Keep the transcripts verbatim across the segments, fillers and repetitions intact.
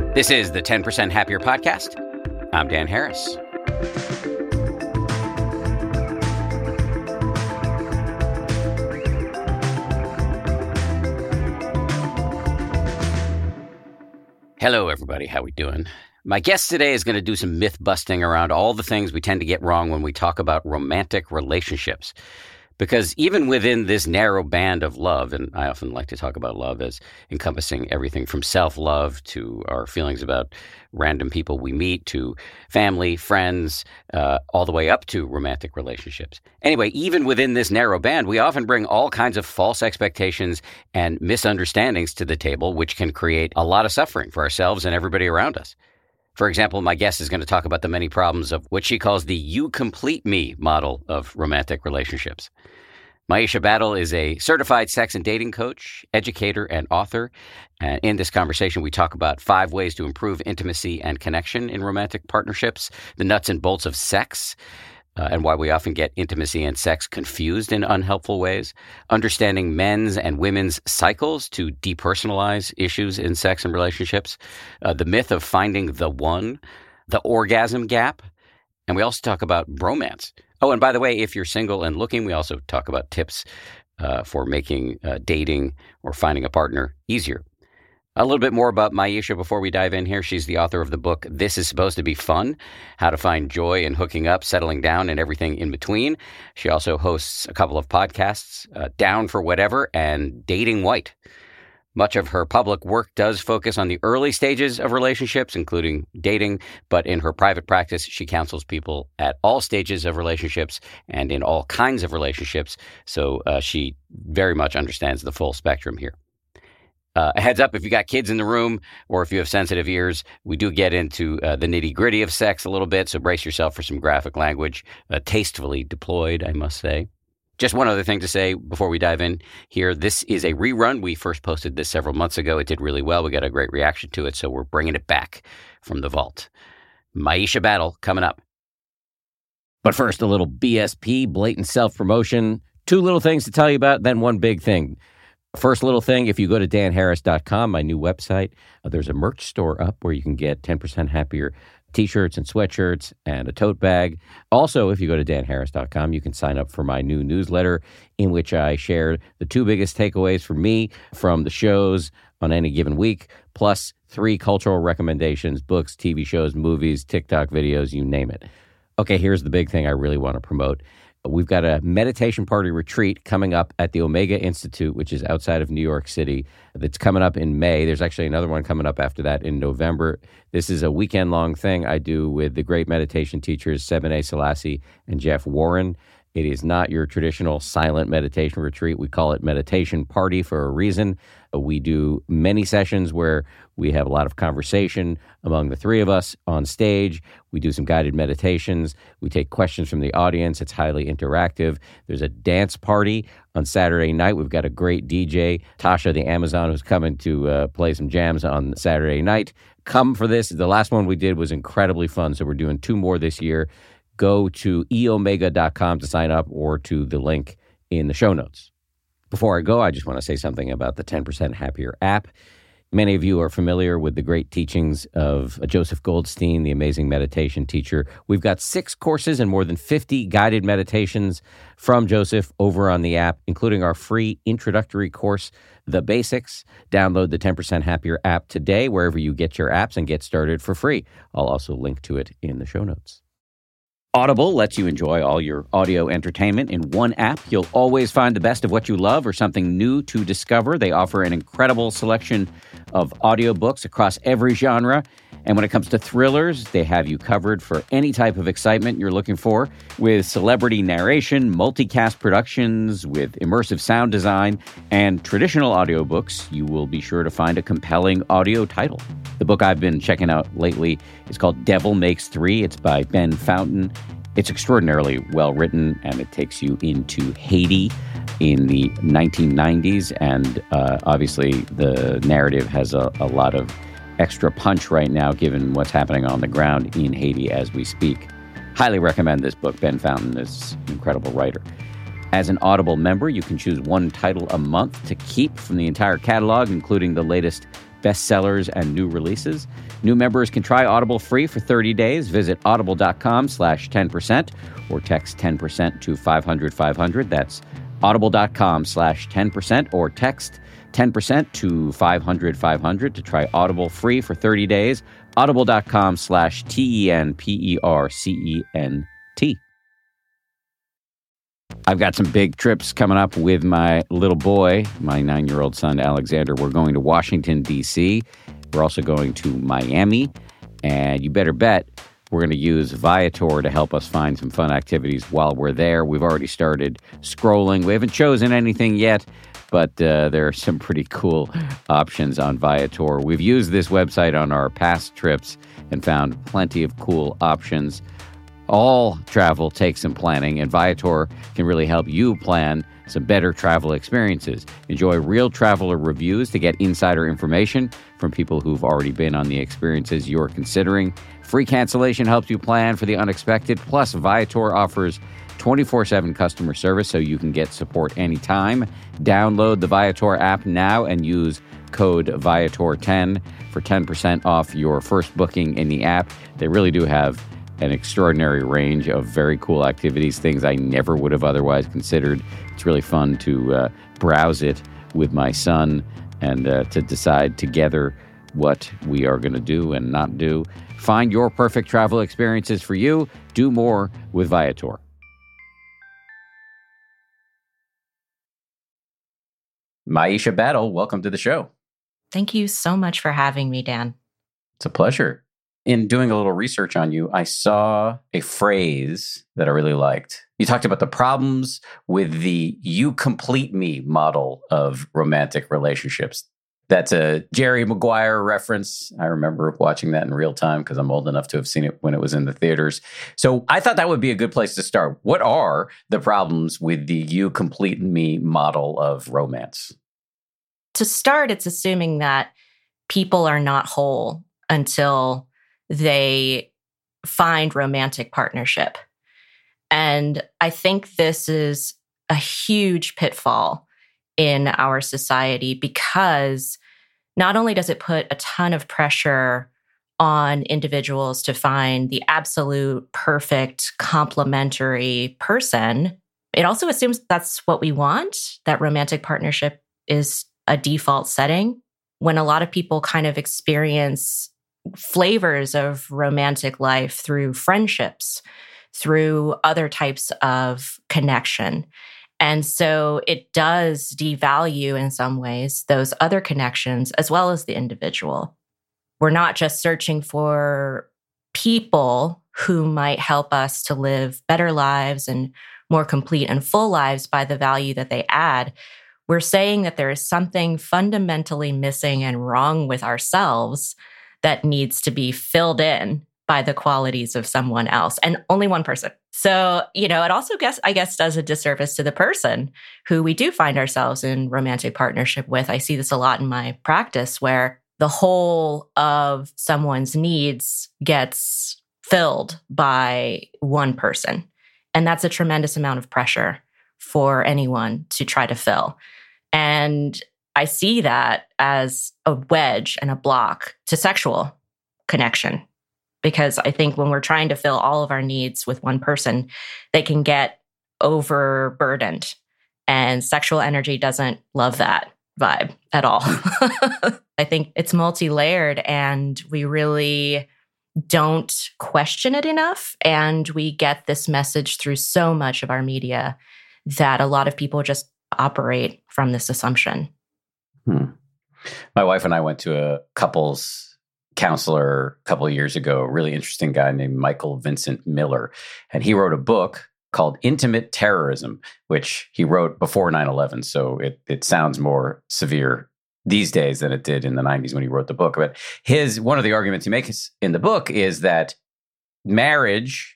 This is the ten percent Happier Podcast. I'm Dan Harris. Hello, everybody. How we doing? My guest today is going to do some myth busting around all the things we tend to get wrong when we talk about romantic relationships. Because even within this narrow band of love, and I often like to talk about love as encompassing everything from self-love to our feelings about random people we meet to family, friends, uh, all the way up to romantic relationships. Anyway, even within this narrow band, we often bring all kinds of false expectations and misunderstandings to the table, which can create a lot of suffering for ourselves and everybody around us. For example, my guest is going to talk about the many problems of what she calls the "you complete me" model of romantic relationships. Maisha Battle is a certified sex and dating coach, educator, and author. And in this conversation, we talk about five ways to improve intimacy and connection in romantic partnerships, the nuts and bolts of sex, uh, and why we often get intimacy and sex confused in unhelpful ways, understanding men's and women's cycles to depersonalize issues in sex and relationships, uh, the myth of finding the one, the orgasm gap, and we also talk about bromance. Oh, and by the way, if you're single and looking, we also talk about tips uh, for making uh, dating or finding a partner easier. A little bit more about Maisha before we dive in here. She's the author of the book, This Is Supposed to Be Fun, How to Find Joy in Hooking Up, Settling Down, and Everything in Between. She also hosts a couple of podcasts, uh, Down for Whatever and Dating White. Much of her public work does focus on the early stages of relationships, including dating, but in her private practice, she counsels people at all stages of relationships and in all kinds of relationships, so uh, she very much understands the full spectrum here. Uh, a heads up, if you got kids in the room or if you have sensitive ears, we do get into uh, the nitty-gritty of sex a little bit, so brace yourself for some graphic language, uh, tastefully deployed, I must say. Just one other thing to say before we dive in here. This is a rerun. We first posted this several months ago. It did really well. We got a great reaction to it, so we're bringing it back from the vault. Maisha Battle coming up. But first, a little B S P, blatant self-promotion. Two little things to tell you about, then one big thing. First little thing, if you go to dan harris dot com, my new website, uh, there's a merch store up where you can get ten percent happier T-shirts and sweatshirts and a tote bag. Also, if you go to dan harris dot com, you can sign up for my new newsletter in which I share the two biggest takeaways for me from the shows on any given week, plus three cultural recommendations, books, T V shows, movies, TikTok videos, you name it. Okay, here's the big thing I really want to promote. We've got a meditation party retreat coming up at the Omega Institute, which is outside of New York City. That's coming up in May. There's actually another one coming up after that in November. This is a weekend-long thing I do with the great meditation teachers, Sebene Selassie and Jeff Warren. It is not your traditional silent meditation retreat. We call it meditation party for a reason. We do many sessions where we have a lot of conversation among the three of us on stage. We do some guided meditations. We take questions from the audience. It's highly interactive. There's a dance party on Saturday night. We've got a great D J, Tasha the Amazon, who's coming to uh, play some jams on Saturday night. Come for this. The last one we did was incredibly fun, so we're doing two more this year. Go to e omega dot com to sign up or to the link in the show notes. Before I go, I just want to say something about the ten percent Happier app. Many of you are familiar with the great teachings of Joseph Goldstein, the amazing meditation teacher. We've got six courses and more than fifty guided meditations from Joseph over on the app, including our free introductory course, The Basics. Download the ten percent Happier app today, wherever you get your apps, and get started for free. I'll also link to it in the show notes. Audible lets you enjoy all your audio entertainment in one app. You'll always find the best of what you love or something new to discover. They offer an incredible selection of audiobooks across every genre. And when it comes to thrillers, they have you covered for any type of excitement you're looking for. With celebrity narration, multicast productions, with immersive sound design, and traditional audiobooks, you will be sure to find a compelling audio title. The book I've been checking out lately is called Devil Makes Three. It's by Ben Fountain. It's extraordinarily well written, and it takes you into Haiti in the nineteen nineties. And uh, obviously, the narrative has a, a lot of extra punch right now, given what's happening on the ground in Haiti as we speak. Highly recommend this book. Ben Fountain is an incredible writer. As an Audible member, you can choose one title a month to keep from the entire catalog, including the latest bestsellers, and new releases. New members can try Audible free for thirty days. Visit audible.com slash 10% or text ten percent to five hundred five hundred. That's audible.com slash 10% or text ten percent to five hundred five hundred to try Audible free for thirty days. Audible.com slash T-E-N-P-E-R-C-E-N-T. I've got some big trips coming up with my little boy, my nine-year-old son, Alexander. We're going to Washington, D C. We're also going to Miami. And you better bet we're going to use Viator to help us find some fun activities while we're there. We've already started scrolling. We haven't chosen anything yet, but uh, there are some pretty cool options on Viator. We've used this website on our past trips and found plenty of cool options. All travel takes some planning, and Viator can really help you plan some better travel experiences. Enjoy real traveler reviews to get insider information from people who've already been on the experiences you're considering. Free cancellation helps you plan for the unexpected. Plus, Viator offers twenty-four seven customer service so you can get support anytime. Download the Viator app now and use code Viator ten for ten percent off your first booking in the app. They really do have an extraordinary range of very cool activities, things I never would have otherwise considered. It's really fun to uh, browse it with my son and uh, to decide together what we are going to do and not do. Find your perfect travel experiences for you. Do more with Viator. Maisha Battle, welcome to the show. Thank you so much for having me, Dan. It's a pleasure. In doing a little research on you, I saw a phrase that I really liked. You talked about the problems with the "you complete me" model of romantic relationships. That's a Jerry Maguire reference. I remember watching that in real time because I'm old enough to have seen it when it was in the theaters. So I thought that would be a good place to start. What are the problems with the "you complete me" model of romance? To start, it's assuming that people are not whole until they find romantic partnership. And I think this is a huge pitfall in our society because not only does it put a ton of pressure on individuals to find the absolute perfect complementary person, it also assumes that's what we want, that romantic partnership is a default setting. When a lot of people kind of experience flavors of romantic life through friendships, through other types of connection. And so it does devalue in some ways those other connections as well as the individual. We're not just searching for people who might help us to live better lives and more complete and full lives by the value that they add. We're saying that there is something fundamentally missing and wrong with ourselves that needs to be filled in by the qualities of someone else, and only one person. So, you know, it also, guess, I guess, does a disservice to the person who we do find ourselves in romantic partnership with. I see this a lot in my practice where the whole of someone's needs gets filled by one person. And that's a tremendous amount of pressure for anyone to try to fill. And I see that as a wedge and a block to sexual connection, because I think when we're trying to fill all of our needs with one person, they can get overburdened, and sexual energy doesn't love that vibe at all. I think it's multi-layered, and we really don't question it enough. And we get this message through so much of our media that a lot of people just operate from this assumption. Hmm. My wife and I went to a couples counselor a couple of years ago, a really interesting guy named Michael Vincent Miller. And he wrote a book called Intimate Terrorism, which he wrote before nine eleven. So it, it sounds more severe these days than it did in the nineties when he wrote the book. But his one of the arguments he makes in the book is that marriage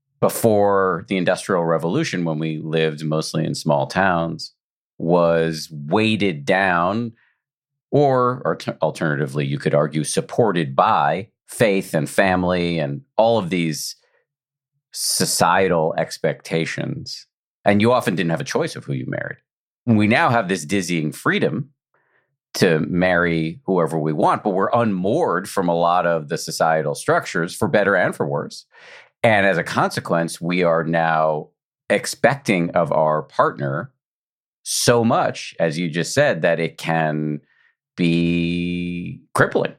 before the Industrial Revolution, when we lived mostly in small towns, was weighted down, or, or t- alternatively, you could argue supported by faith and family and all of these societal expectations. And you often didn't have a choice of who you married. We now have this dizzying freedom to marry whoever we want, but we're unmoored from a lot of the societal structures, for better and for worse. And as a consequence, we are now expecting of our partner so much, as you just said, that it can be crippling.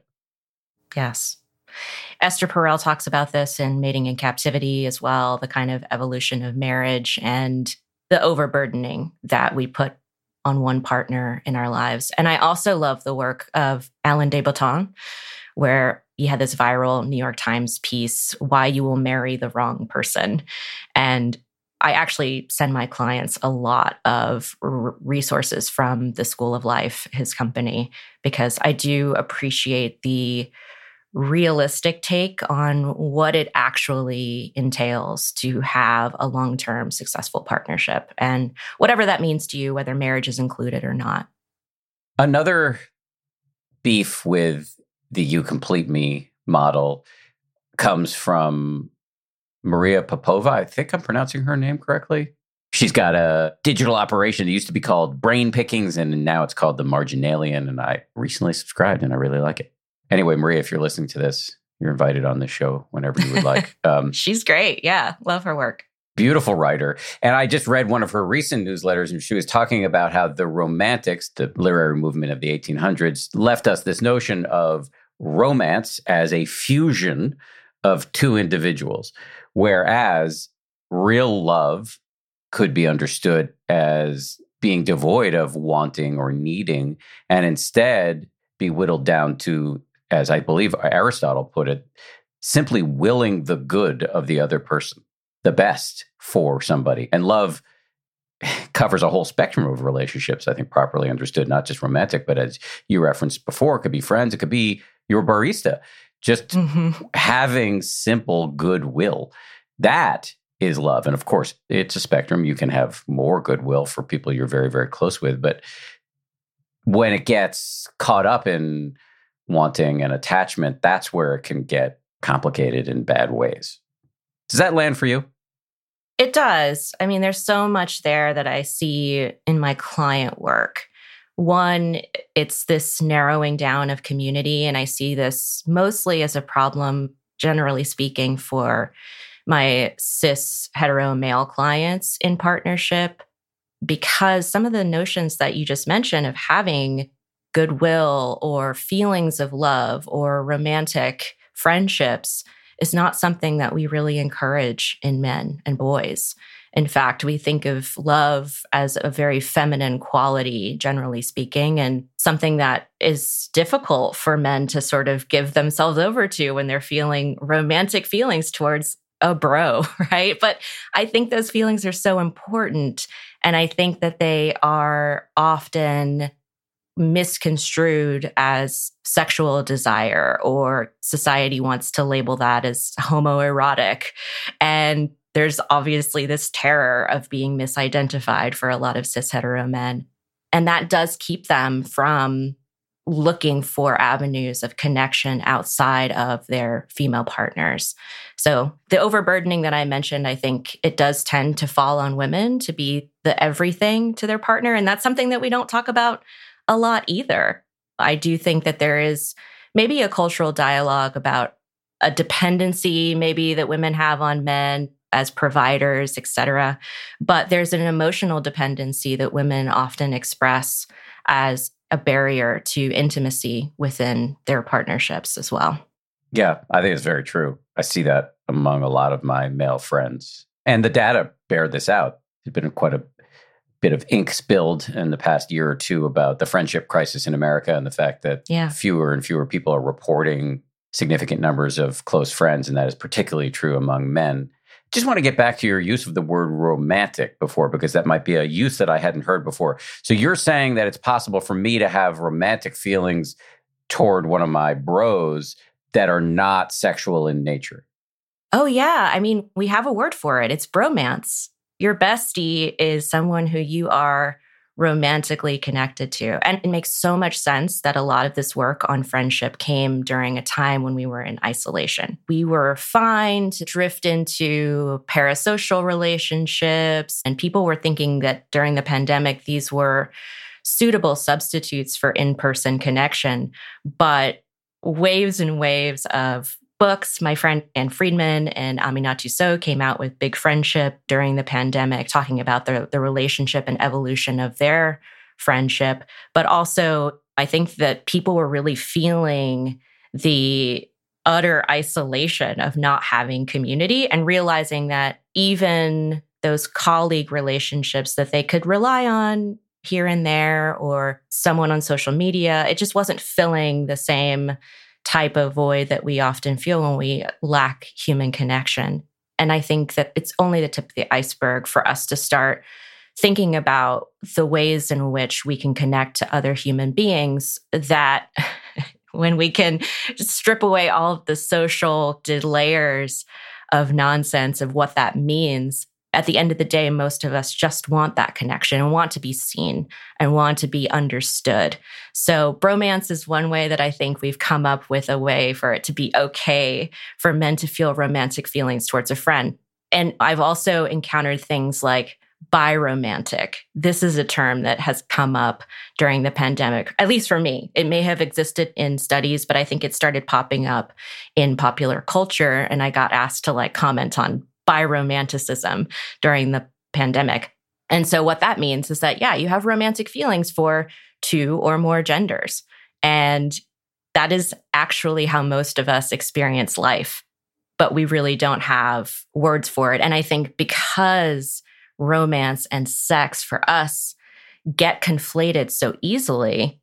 Yes. Esther Perel talks about this in Mating in Captivity as well, the kind of evolution of marriage and the overburdening that we put on one partner in our lives. And I also love the work of Alain de Botton, where he had this viral New York Times piece, Why You Will Marry the Wrong Person. And I actually send my clients a lot of r- resources from the School of Life, his company, because I do appreciate the realistic take on what it actually entails to have a long-term successful partnership and whatever that means to you, whether marriage is included or not. Another beef with the You Complete Me model comes from Maria Popova. I think I'm pronouncing her name correctly. She's got a digital operation that used to be called Brain Pickings, and now it's called The Marginalian, and I recently subscribed, and I really like it. Anyway, Maria, if you're listening to this, you're invited on the show whenever you would like. Um, She's great. Yeah. Love her work. Beautiful writer. And I just read one of her recent newsletters, and she was talking about how the Romantics, the literary movement of the eighteen hundreds, left us this notion of romance as a fusion of two individuals, whereas real love could be understood as being devoid of wanting or needing, and instead be whittled down to, as I believe Aristotle put it, simply willing the good of the other person, the best for somebody. And love covers a whole spectrum of relationships, I think, properly understood, not just romantic, but as you referenced before, it could be friends, it could be your barista. Just mm-hmm. having simple goodwill. That is love. And of course, it's a spectrum. You can have more goodwill for people you're very, very close with. But when it gets caught up in wanting and attachment, that's where it can get complicated in bad ways. Does that land for you? It does. I mean, there's so much there that I see in my client work. One, it's this narrowing down of community, and I see this mostly as a problem, generally speaking, for my cis hetero male clients in partnership, because some of the notions that you just mentioned of having goodwill or feelings of love or romantic friendships is not something that we really encourage in men and boys. In fact, we think of love as a very feminine quality, generally speaking, and something that is difficult for men to sort of give themselves over to when they're feeling romantic feelings towards a bro, right? But I think those feelings are so important. And I think that they are often misconstrued as sexual desire, or society wants to label that as homoerotic. And there's obviously this terror of being misidentified for a lot of cis hetero men. And that does keep them from looking for avenues of connection outside of their female partners. So the overburdening that I mentioned, I think it does tend to fall on women to be the everything to their partner. And that's something that we don't talk about a lot either. I do think that there is maybe a cultural dialogue about a dependency maybe that women have on men as providers, et cetera. But there's an emotional dependency that women often express as a barrier to intimacy within their partnerships as well. Yeah, I think it's very true. I see that among a lot of my male friends. And the data bear this out. There's been quite a bit of ink spilled in the past year or two about the friendship crisis in America and the fact that yeah. fewer and fewer people are reporting significant numbers of close friends, and that is particularly true among men. Just want to get back to your use of the word romantic before, because that might be a use that I hadn't heard before. So you're saying that it's possible for me to have romantic feelings toward one of my bros that are not sexual in nature? Oh, yeah. I mean, we have a word for it. It's bromance. Your bestie is someone who you are romantically connected to. And it makes so much sense that a lot of this work on friendship came during a time when we were in isolation. We were fine to drift into parasocial relationships, and people were thinking that during the pandemic, these were suitable substitutes for in-person connection, but waves and waves of books. My friend Ann Friedman and Aminatou Sow came out with Big Friendship during the pandemic, talking about the, the relationship and evolution of their friendship. But also, I think that people were really feeling the utter isolation of not having community and realizing that even those colleague relationships that they could rely on here and there, or someone on social media, it just wasn't filling the same type of void that we often feel when we lack human connection. And I think that it's only the tip of the iceberg for us to start thinking about the ways in which we can connect to other human beings, that when we can just strip away all of the social layers of nonsense of what that means. At the end of the day, most of us just want that connection and want to be seen and want to be understood. So bromance is one way that I think we've come up with a way for it to be okay for men to feel romantic feelings towards a friend. And I've also encountered things like biromantic. This is a term that has come up during the pandemic, at least for me. It may have existed in studies, but I think it started popping up in popular culture. And I got asked to like comment on biromanticism during the pandemic. And so what that means is that, yeah, you have romantic feelings for two or more genders. And that is actually how most of us experience life, but we really don't have words for it. And I think because romance and sex for us get conflated so easily,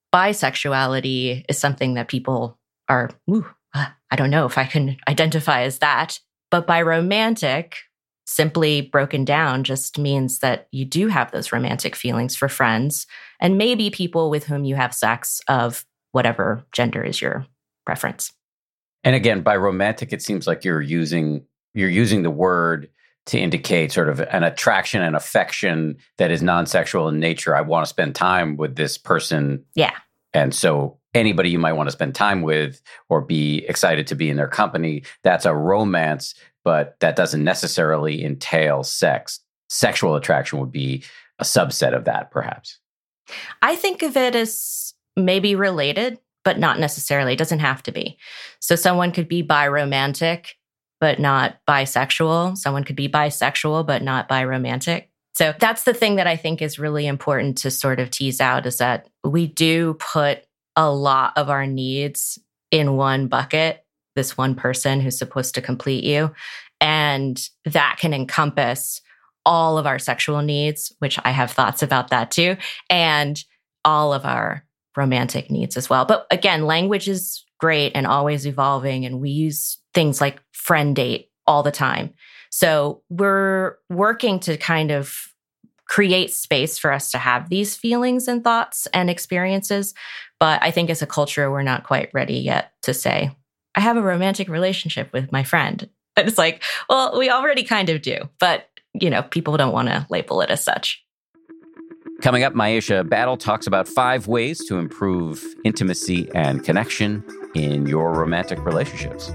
bisexuality is something that people are, ooh, I don't know if I can identify as that. But biromantic, simply broken down, just means that you do have those romantic feelings for friends and maybe people with whom you have sex of whatever gender is your preference. And again, by romantic, it seems like you're using you're using the word to indicate sort of an attraction and affection that is non-sexual in nature. I want to spend time with this person. Yeah. And so anybody you might want to spend time with or be excited to be in their company, that's a romance, but that doesn't necessarily entail sex. Sexual attraction would be a subset of that, perhaps. I think of it as maybe related, but not necessarily. It doesn't have to be. So someone could be biromantic, but not bisexual. Someone could be bisexual, but not biromantic. So that's the thing that I think is really important to sort of tease out, is that we do put a lot of our needs in one bucket, this one person who's supposed to complete you. And that can encompass all of our sexual needs, which I have thoughts about that too, and all of our romantic needs as well. But again, language is great and always evolving, and we use things like friend date all the time. So we're working to kind of create space for us to have these feelings and thoughts and experiences. But I think as a culture, we're not quite ready yet to say, I have a romantic relationship with my friend. And it's like, well, we already kind of do. But, you know, people don't want to label it as such. Coming up, Myesha Battle talks about five ways to improve intimacy and connection in your romantic relationships.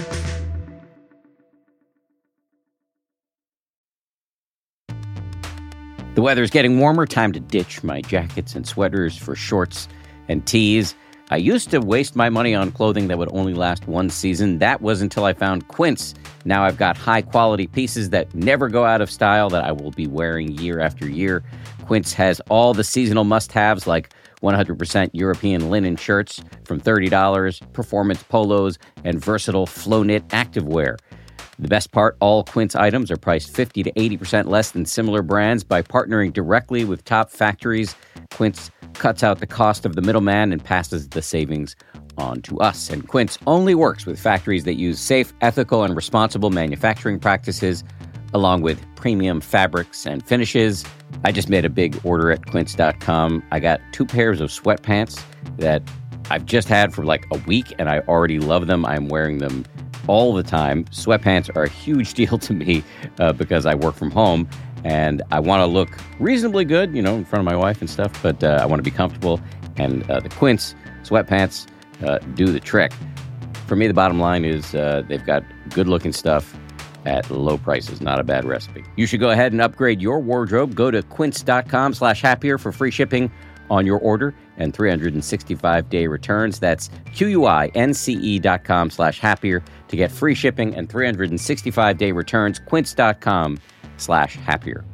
The weather's getting warmer. Time to ditch my jackets and sweaters for shorts and tees. I used to waste my money on clothing that would only last one season. That was until I found Quince. Now I've got high-quality pieces that never go out of style that I will be wearing year after year. Quince has all the seasonal must-haves like one hundred percent European linen shirts from thirty dollars, performance polos, and versatile flow-knit activewear. The best part, all Quince items are priced fifty to eighty percent less than similar brands. By partnering directly with top factories, Quince cuts out the cost of the middleman and passes the savings on to us. And Quince only works with factories that use safe, ethical, and responsible manufacturing practices, along with premium fabrics and finishes. I just made a big order at quince dot com. I got two pairs of sweatpants that I've just had for like a week, and I already love them. I'm wearing them all the time. Sweatpants are a huge deal to me uh, because I work from home and I want to look reasonably good, you know, in front of my wife and stuff, but uh, I want to be comfortable. And uh, the Quince sweatpants uh, do the trick. For me, the bottom line is uh, they've got good looking stuff at low prices. Not a bad recipe. You should go ahead and upgrade your wardrobe. Go to quince dot com slash happier for free shipping on your order and three hundred sixty-five day returns. That's Q-U-I-N-C-E dot com slash happier to get free shipping and three hundred sixty-five day returns. Quince.com slash happier.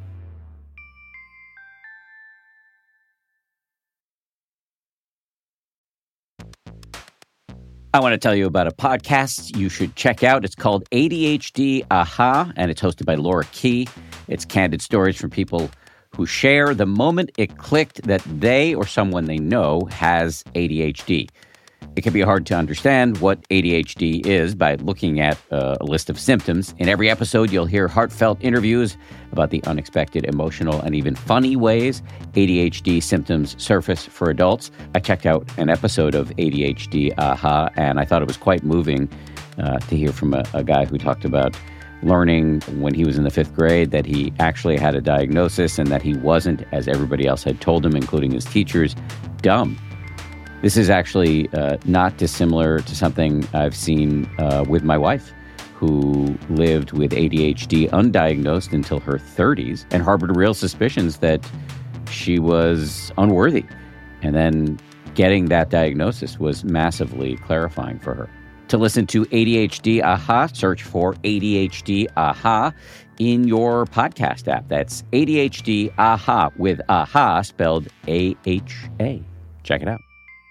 I want to tell you about a podcast you should check out. It's called A D H D Aha, and it's hosted by Laura Key. It's candid stories from people who share the moment it clicked that they or someone they know has A D H D. It can be hard to understand what A D H D is by looking at uh, a list of symptoms. In every episode, you'll hear heartfelt interviews about the unexpected, emotional, and even funny ways A D H D symptoms surface for adults. I checked out an episode of A D H D Aha, and I thought it was quite moving uh, to hear from a, a guy who talked about learning when he was in the fifth grade that he actually had a diagnosis and that he wasn't, as everybody else had told him, including his teachers, dumb. This is actually uh, not dissimilar to something I've seen uh, with my wife, who lived with A D H D undiagnosed until her thirties and harbored real suspicions that she was unworthy. And then getting that diagnosis was massively clarifying for her. To listen to A D H D Aha, search for A D H D Aha in your podcast app. That's A D H D Aha with Aha spelled A H A. Check it out.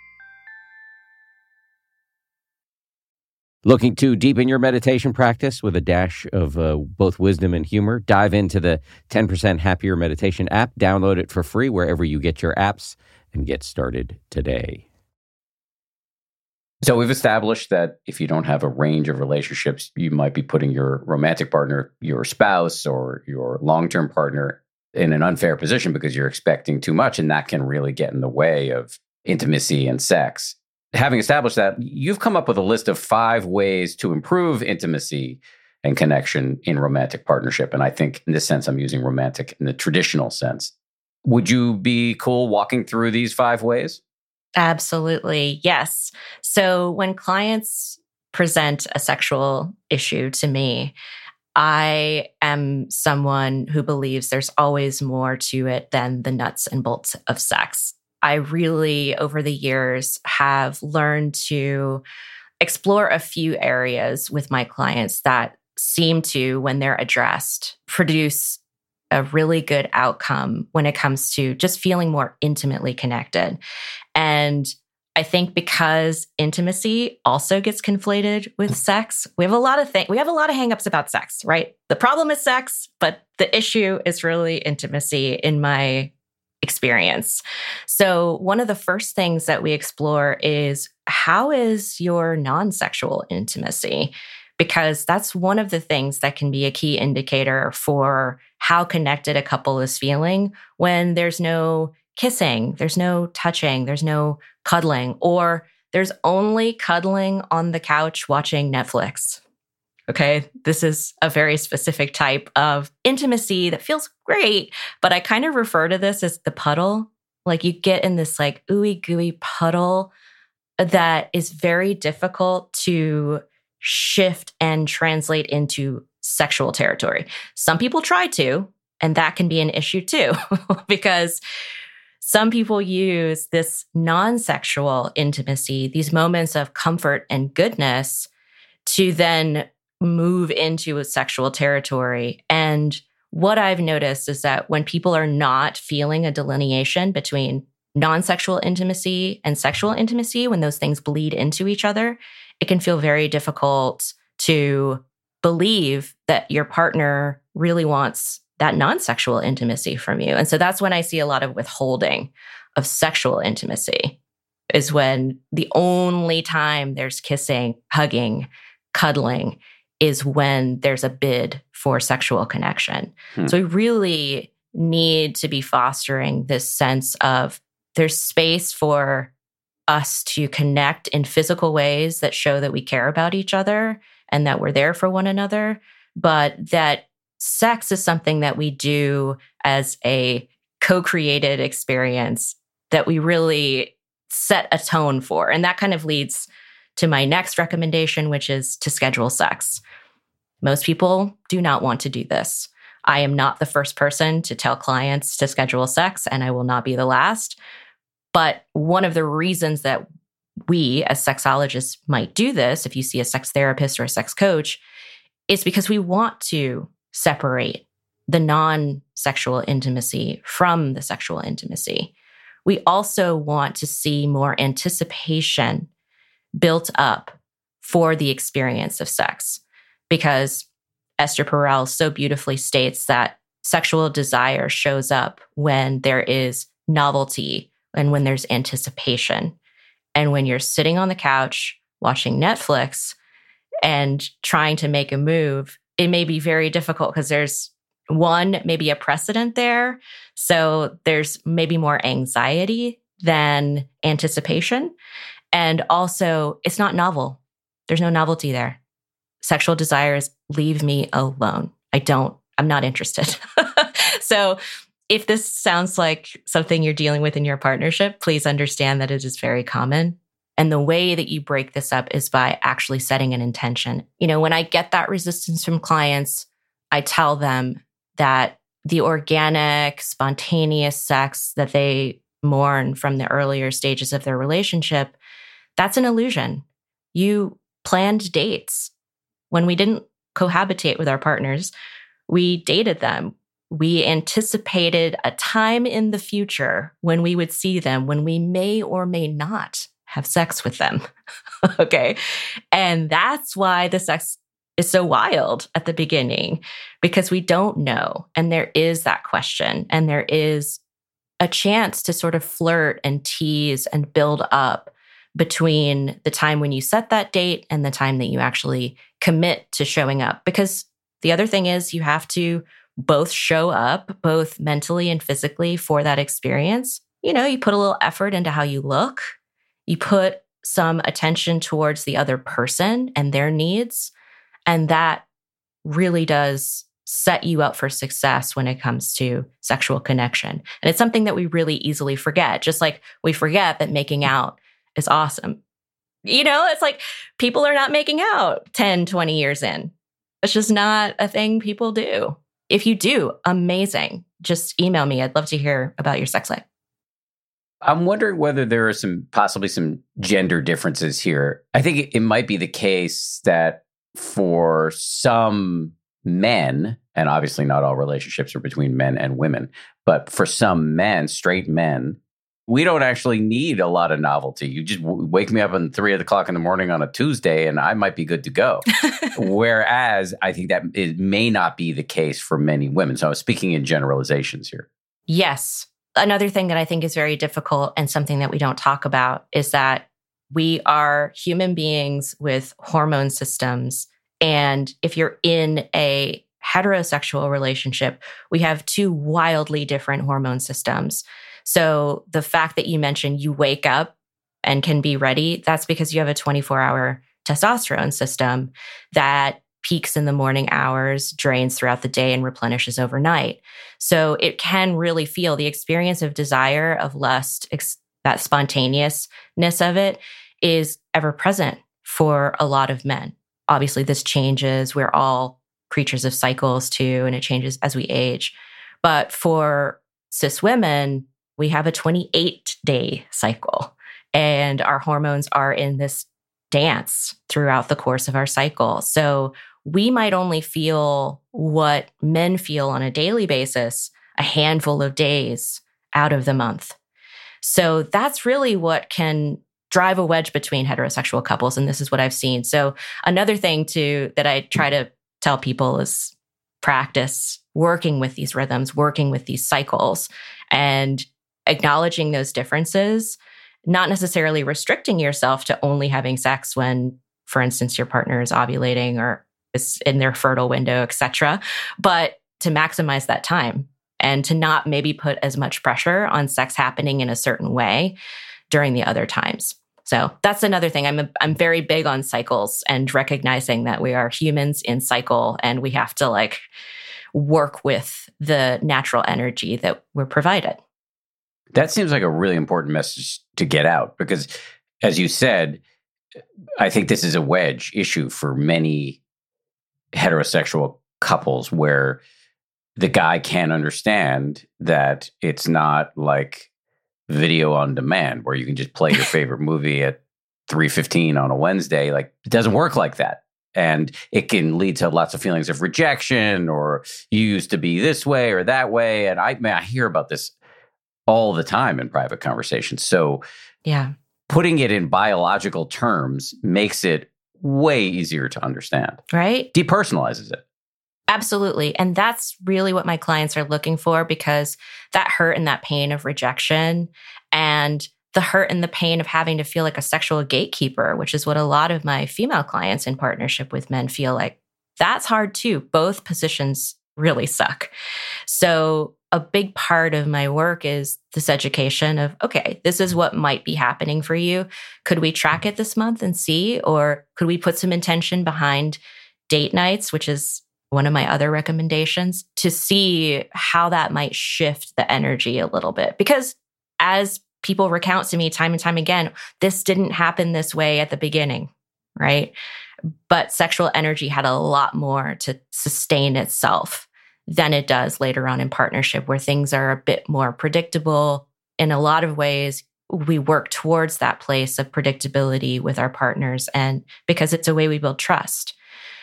Looking to deepen your meditation practice with a dash of uh, both wisdom and humor? Dive into the ten percent Happier Meditation app. Download it for free wherever you get your apps and get started today. So we've established that if you don't have a range of relationships, you might be putting your romantic partner, your spouse, or your long-term partner in an unfair position because you're expecting too much, and that can really get in the way of intimacy and sex. Having established that, you've come up with a list of five ways to improve intimacy and connection in romantic partnership. And I think in this sense, I'm using romantic in the traditional sense. Would you be cool walking through these five ways? Absolutely. Yes. So when clients present a sexual issue to me, I am someone who believes there's always more to it than the nuts and bolts of sex. I really, over the years, have learned to explore a few areas with my clients that seem to, when they're addressed, produce a really good outcome when it comes to just feeling more intimately connected. And I think because intimacy also gets conflated with sex, we have a lot of things, we have a lot of hangups about sex, right? The problem is sex, but the issue is really intimacy in my experience. So one of the first things that we explore is, how is your non-sexual intimacy? Because that's one of the things that can be a key indicator for how connected a couple is feeling when there's no kissing, there's no touching, there's no cuddling, or there's only cuddling on the couch watching Netflix. Okay, this is a very specific type of intimacy that feels great, but I kind of refer to this as the puddle. Like you get in this like ooey gooey puddle that is very difficult to shift and translate into sexual territory. Some people try to, and that can be an issue too, because some people use this non-sexual intimacy, these moments of comfort and goodness, to then move into a sexual territory. And what I've noticed is that when people are not feeling a delineation between non-sexual intimacy and sexual intimacy, when those things bleed into each other, it can feel very difficult to believe that your partner really wants that non-sexual intimacy from you. And so that's when I see a lot of withholding of sexual intimacy, is when the only time there's kissing, hugging, cuddling is when there's a bid for sexual connection. Hmm. So we really need to be fostering this sense of there's space for us to connect in physical ways that show that we care about each other and that we're there for one another, but that sex is something that we do as a co-created experience that we really set a tone for. And that kind of leads to my next recommendation, which is to schedule sex. Most people do not want to do this. I am not the first person to tell clients to schedule sex, and I will not be the last. But one of the reasons that we as sexologists might do this, if you see a sex therapist or a sex coach, is because we want to separate the non-sexual intimacy from the sexual intimacy. We also want to see more anticipation built up for the experience of sex, because Esther Perel so beautifully states that sexual desire shows up when there is novelty and when there's anticipation. And when you're sitting on the couch watching Netflix and trying to make a move, it may be very difficult because there's one, maybe a precedent there. So there's maybe more anxiety than anticipation. And also, it's not novel. There's no novelty there. Sexual desires leave me alone. I don't, I'm not interested. So if this sounds like something you're dealing with in your partnership, please understand that it is very common. And the way that you break this up is by actually setting an intention. You know, when I get that resistance from clients, I tell them that the organic, spontaneous sex that they mourn from the earlier stages of their relationship, that's an illusion. You planned dates. When we didn't cohabitate with our partners, we dated them. We anticipated a time in the future when we would see them, when we may or may not have sex with them. Okay. And that's why the sex is so wild at the beginning, because we don't know. And there is that question, and there is a chance to sort of flirt and tease and build up between the time when you set that date and the time that you actually commit to showing up. Because the other thing is you have to both show up, both mentally and physically, for that experience. You know, you put a little effort into how you look. You put some attention towards the other person and their needs. And that really does set you up for success when it comes to sexual connection. And it's something that we really easily forget, just like we forget that making out is awesome. You know, it's like people are not making out ten, twenty years in. It's just not a thing people do. If you do, amazing. Just email me. I'd love to hear about your sex life. I'm wondering whether there are some possibly some gender differences here. I think it, it might be the case that for some men, and obviously not all relationships are between men and women, but for some men, straight men, we don't actually need a lot of novelty. You just w- wake me up at three o'clock in the morning on a Tuesday and I might be good to go. Whereas I think that it may not be the case for many women. So I was speaking in generalizations here. Yes. Another thing that I think is very difficult and something that we don't talk about is that we are human beings with hormone systems. And if you're in a heterosexual relationship, we have two wildly different hormone systems. So the fact that you mentioned you wake up and can be ready, that's because you have a twenty-four hour testosterone system that peaks in the morning hours, drains throughout the day, and replenishes overnight. So it can really feel the experience of desire, of lust, ex- that spontaneousness of it is ever present for a lot of men. Obviously, this changes. We're all creatures of cycles too, and it changes as we age. But for cis women, we have a twenty-eight day cycle, and our hormones are in this dance throughout the course of our cycle. So we might only feel what men feel on a daily basis a handful of days out of the month. So that's really what can drive a wedge between heterosexual couples. And this is what I've seen. So another thing too that I try to tell people is practice working with these rhythms, working with these cycles, and acknowledging those differences, not necessarily restricting yourself to only having sex when, for instance, your partner is ovulating or is in their fertile window, et cetera, but to maximize that time and to not maybe put as much pressure on sex happening in a certain way during the other times. So that's another thing. I'm a, I'm very big on cycles and recognizing that we are humans in cycle and we have to like work with the natural energy that we're provided. That seems like a really important message to get out because, as you said, I think this is a wedge issue for many heterosexual couples where the guy can't understand that it's not like video on demand where you can just play your favorite movie at three fifteen on a Wednesday. Like, it doesn't work like that. And it can lead to lots of feelings of rejection, or you used to be this way or that way. And I, man, I hear about this all the time in private conversations. So yeah, putting it in biological terms makes it way easier to understand. Right? Depersonalizes it. Absolutely. And that's really what my clients are looking for, because that hurt and that pain of rejection and the hurt and the pain of having to feel like a sexual gatekeeper, which is what a lot of my female clients in partnership with men feel like, that's hard too. Both positions really suck. So a big part of my work is this education of, okay, this is what might be happening for you. Could we track it this month and see? Or could we put some intention behind date nights, which is one of my other recommendations, to see how that might shift the energy a little bit? Because as people recount to me time and time again, this didn't happen this way at the beginning, right? But sexual energy had a lot more to sustain itself than it does later on in partnership, where things are a bit more predictable. In a lot of ways, we work towards that place of predictability with our partners, and because it's a way we build trust.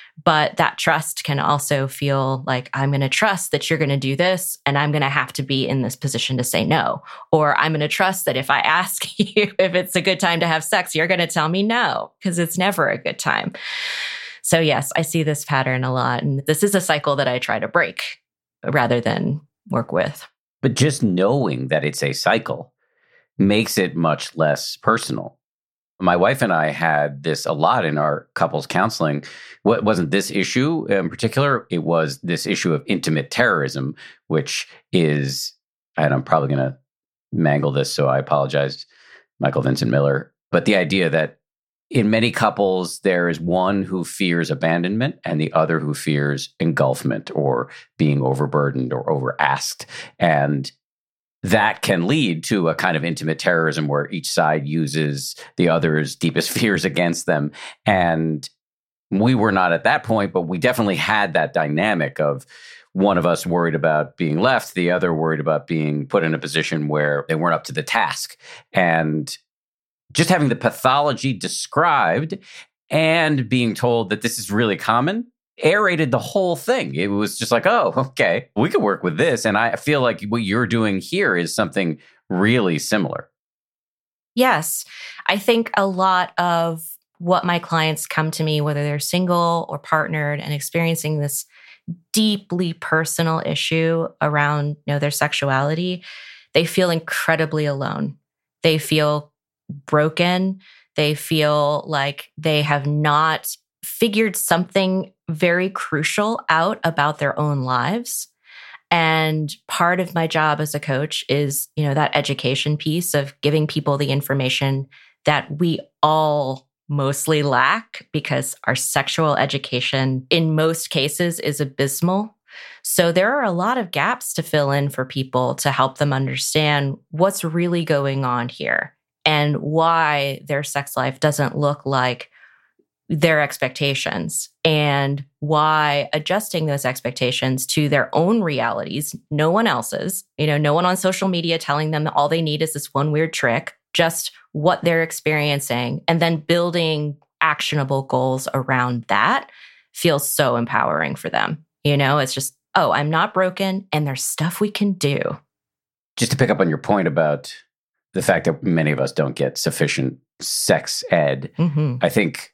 But that trust can also feel like, I'm going to trust that you're going to do this, and I'm going to have to be in this position to say no. Or I'm going to trust that if I ask you if it's a good time to have sex, you're going to tell me no, because it's never a good time. So yes, I see this pattern a lot. And this is a cycle that I try to break rather than work with. But just knowing that it's a cycle makes it much less personal. My wife and I had this a lot in our couples counseling. What wasn't this issue in particular? It was this issue of intimate terrorism, which is, and I'm probably going to mangle this, so I apologize, Michael Vincent Miller. But the idea that in many couples, there is one who fears abandonment and the other who fears engulfment or being overburdened or overasked. And that can lead to a kind of intimate terrorism where each side uses the other's deepest fears against them. And we were not at that point, but we definitely had that dynamic of one of us worried about being left, the other worried about being put in a position where they weren't up to the task. And just having the pathology described and being told that this is really common aerated the whole thing. It was just like, oh, okay, we could work with this. And I feel like what you're doing here is something really similar. Yes. I think a lot of what my clients come to me, whether they're single or partnered and experiencing this deeply personal issue around, you know, their sexuality, they feel incredibly alone. They feel broken. They feel like they have not figured something very crucial out about their own lives. And part of my job as a coach is, you know, that education piece of giving people the information that we all mostly lack, because our sexual education in most cases is abysmal. So there are a lot of gaps to fill in for people to help them understand what's really going on here and why their sex life doesn't look like their expectations, and why adjusting those expectations to their own realities, no one else's, you know, no one on social media telling them that all they need is this one weird trick, just what they're experiencing, and then building actionable goals around that feels so empowering for them. You know, it's just, oh, I'm not broken and there's stuff we can do. Just to pick up on your point about the fact that many of us don't get sufficient sex ed, Mm-hmm. I think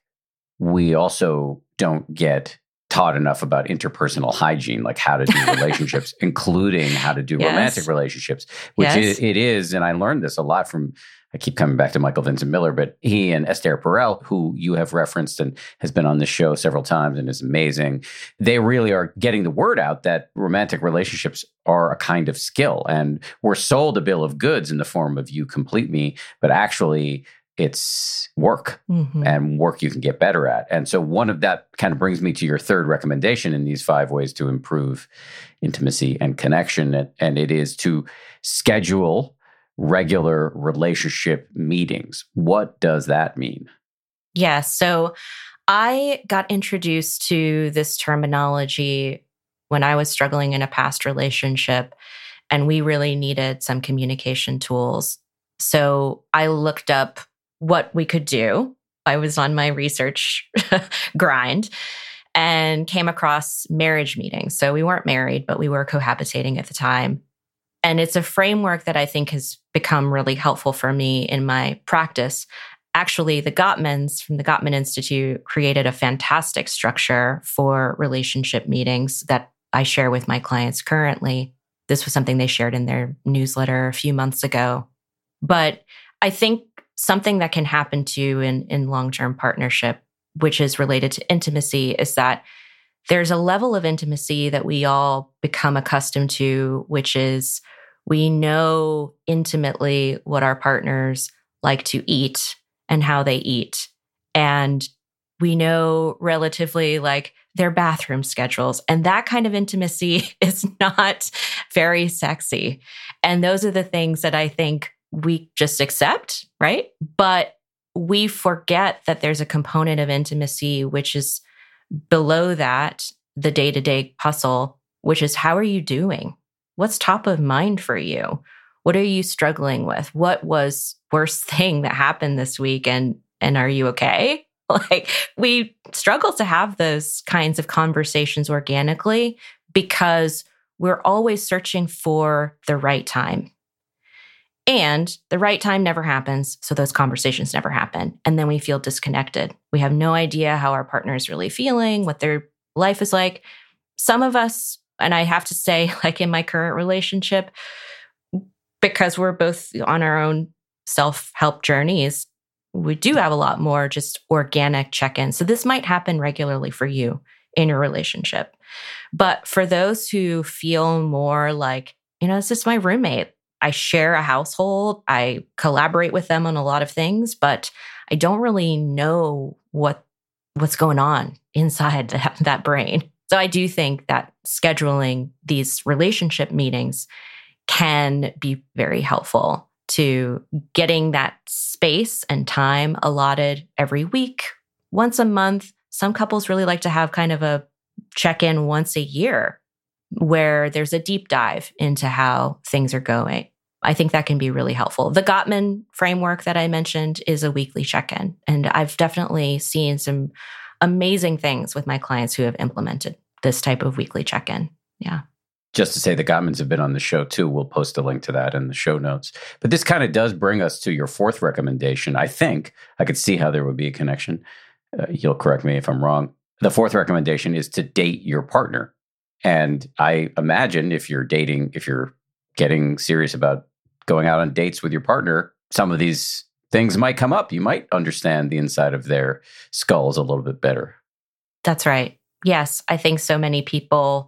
we also don't get taught enough about interpersonal hygiene, like how to do relationships, including how to do Yes. romantic relationships, which Yes. it, it is. And I learned this a lot from, I keep coming back to Michael Vincent Miller, but he and Esther Perel, who you have referenced and has been on this show several times and is amazing, they really are getting the word out that romantic relationships are a kind of skill. And we're sold a bill of goods in the form of you complete me, but actually it's work Mm-hmm. and work you can get better at. And so one of that kind of brings me to your third recommendation in these five ways to improve intimacy and connection. And, and it is to schedule regular relationship meetings. What does that mean? Yeah. So I got introduced to this terminology when I was struggling in a past relationship, and we really needed some communication tools So I looked up what we could do. I was on my research grind and came across marriage meetings. So we weren't married, but we were cohabitating at the time. And it's a framework that I think has become really helpful for me in my practice. Actually, the Gottmans from the Gottman Institute created a fantastic structure for relationship meetings that I share with my clients currently. This was something they shared in their newsletter a few months ago. But I think something that can happen too in, in long-term partnership, which is related to intimacy, is that there's a level of intimacy that we all become accustomed to, which is we know intimately what our partners like to eat and how they eat. And we know relatively like their bathroom schedules. And that kind of intimacy is not very sexy. And those are the things that I think we just accept, right? But we forget that there's a component of intimacy which is below that, the day-to-day hustle, which is how are you doing? What's top of mind for you? What are you struggling with? What was worst thing that happened this week? And, and are you okay? Like we struggle to have those kinds of conversations organically because we're always searching for the right time. And the right time never happens, so those conversations never happen. And then we feel disconnected. We have no idea how our partner is really feeling, what their life is like. Some of us, and I have to say, like in my current relationship, because we're both on our own self-help journeys, we do have a lot more just organic check-ins. So this might happen regularly for you in your relationship. But for those who feel more like, you know, this is my roommate, I share a household, I collaborate with them on a lot of things, but I don't really know what what's going on inside that, that brain. So I do think that scheduling these relationship meetings can be very helpful to getting that space and time allotted every week, once a month. Some couples really like to have kind of a check-in once a year where there's a deep dive into how things are going. I think that can be really helpful. The Gottman framework that I mentioned is a weekly check-in, and I've definitely seen some amazing things with my clients who have implemented this type of weekly check-in. Yeah. Just to say the Gottmans have been on the show too. We'll post a link to that in the show notes. But this kind of does bring us to your fourth recommendation. I think I could see how there would be a connection. Uh, you'll correct me if I'm wrong. The fourth recommendation is to date your partner. And I imagine if you're dating, if you're getting serious about going out on dates with your partner, some of these things might come up. You might understand the inside of their skulls a little bit better. That's right. Yes, I think so many people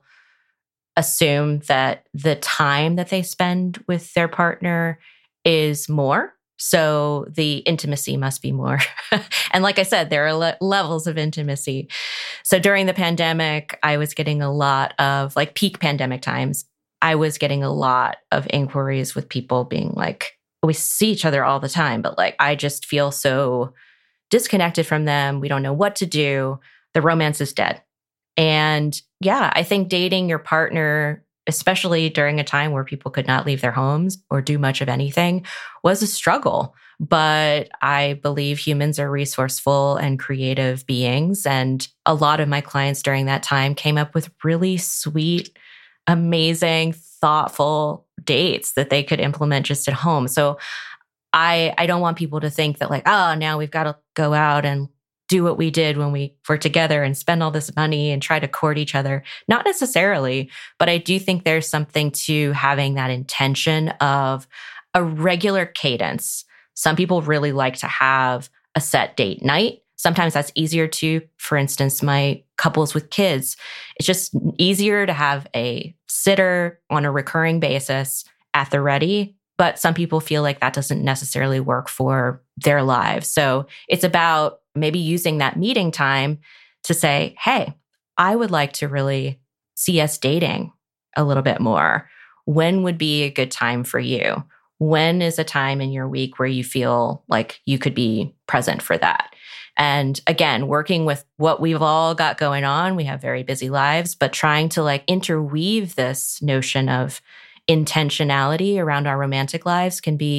assume that the time that they spend with their partner is more. So the intimacy must be more. And like I said, there are le- levels of intimacy. So during the pandemic, I was getting a lot of like peak pandemic times. I was getting a lot of inquiries with people being like, we see each other all the time, but like, I just feel so disconnected from them. We don't know what to do. The romance is dead. And yeah, I think dating your partner, especially during a time where people could not leave their homes or do much of anything, was a struggle. But I believe humans are resourceful and creative beings. And a lot of my clients during that time came up with really sweet, amazing, thoughtful dates that they could implement just at home. So I, I don't want people to think that like, oh, now we've got to go out and do what we did when we were together and spend all this money and try to court each other. Not necessarily, but I do think there's something to having that intention of a regular cadence. Some people really like to have a set date night. Sometimes that's easier to, for instance, my couples with kids. It's just easier to have a sitter on a recurring basis at the ready. But some people feel like that doesn't necessarily work for their lives. So it's about maybe using that meeting time to say, hey, I would like to really see us dating a little bit more. When would be a good time for you? When is a time in your week where you feel like you could be present for that? And again, working with what we've all got going on, we have very busy lives, but trying to like interweave this notion of intentionality around our romantic lives can be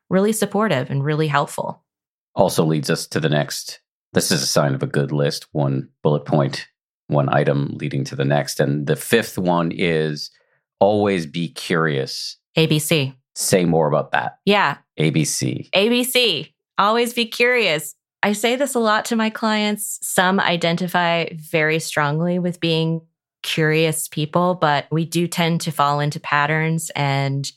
really supportive and really helpful. Also leads us to the next. This is a sign of a good list. One bullet point, one item leading to the next. And the fifth one is always be curious. A B C. Say more about that. Yeah. A B C. A B C. Always be curious. I say this a lot to my clients. Some identify very strongly with being curious people, but we do tend to fall into patterns and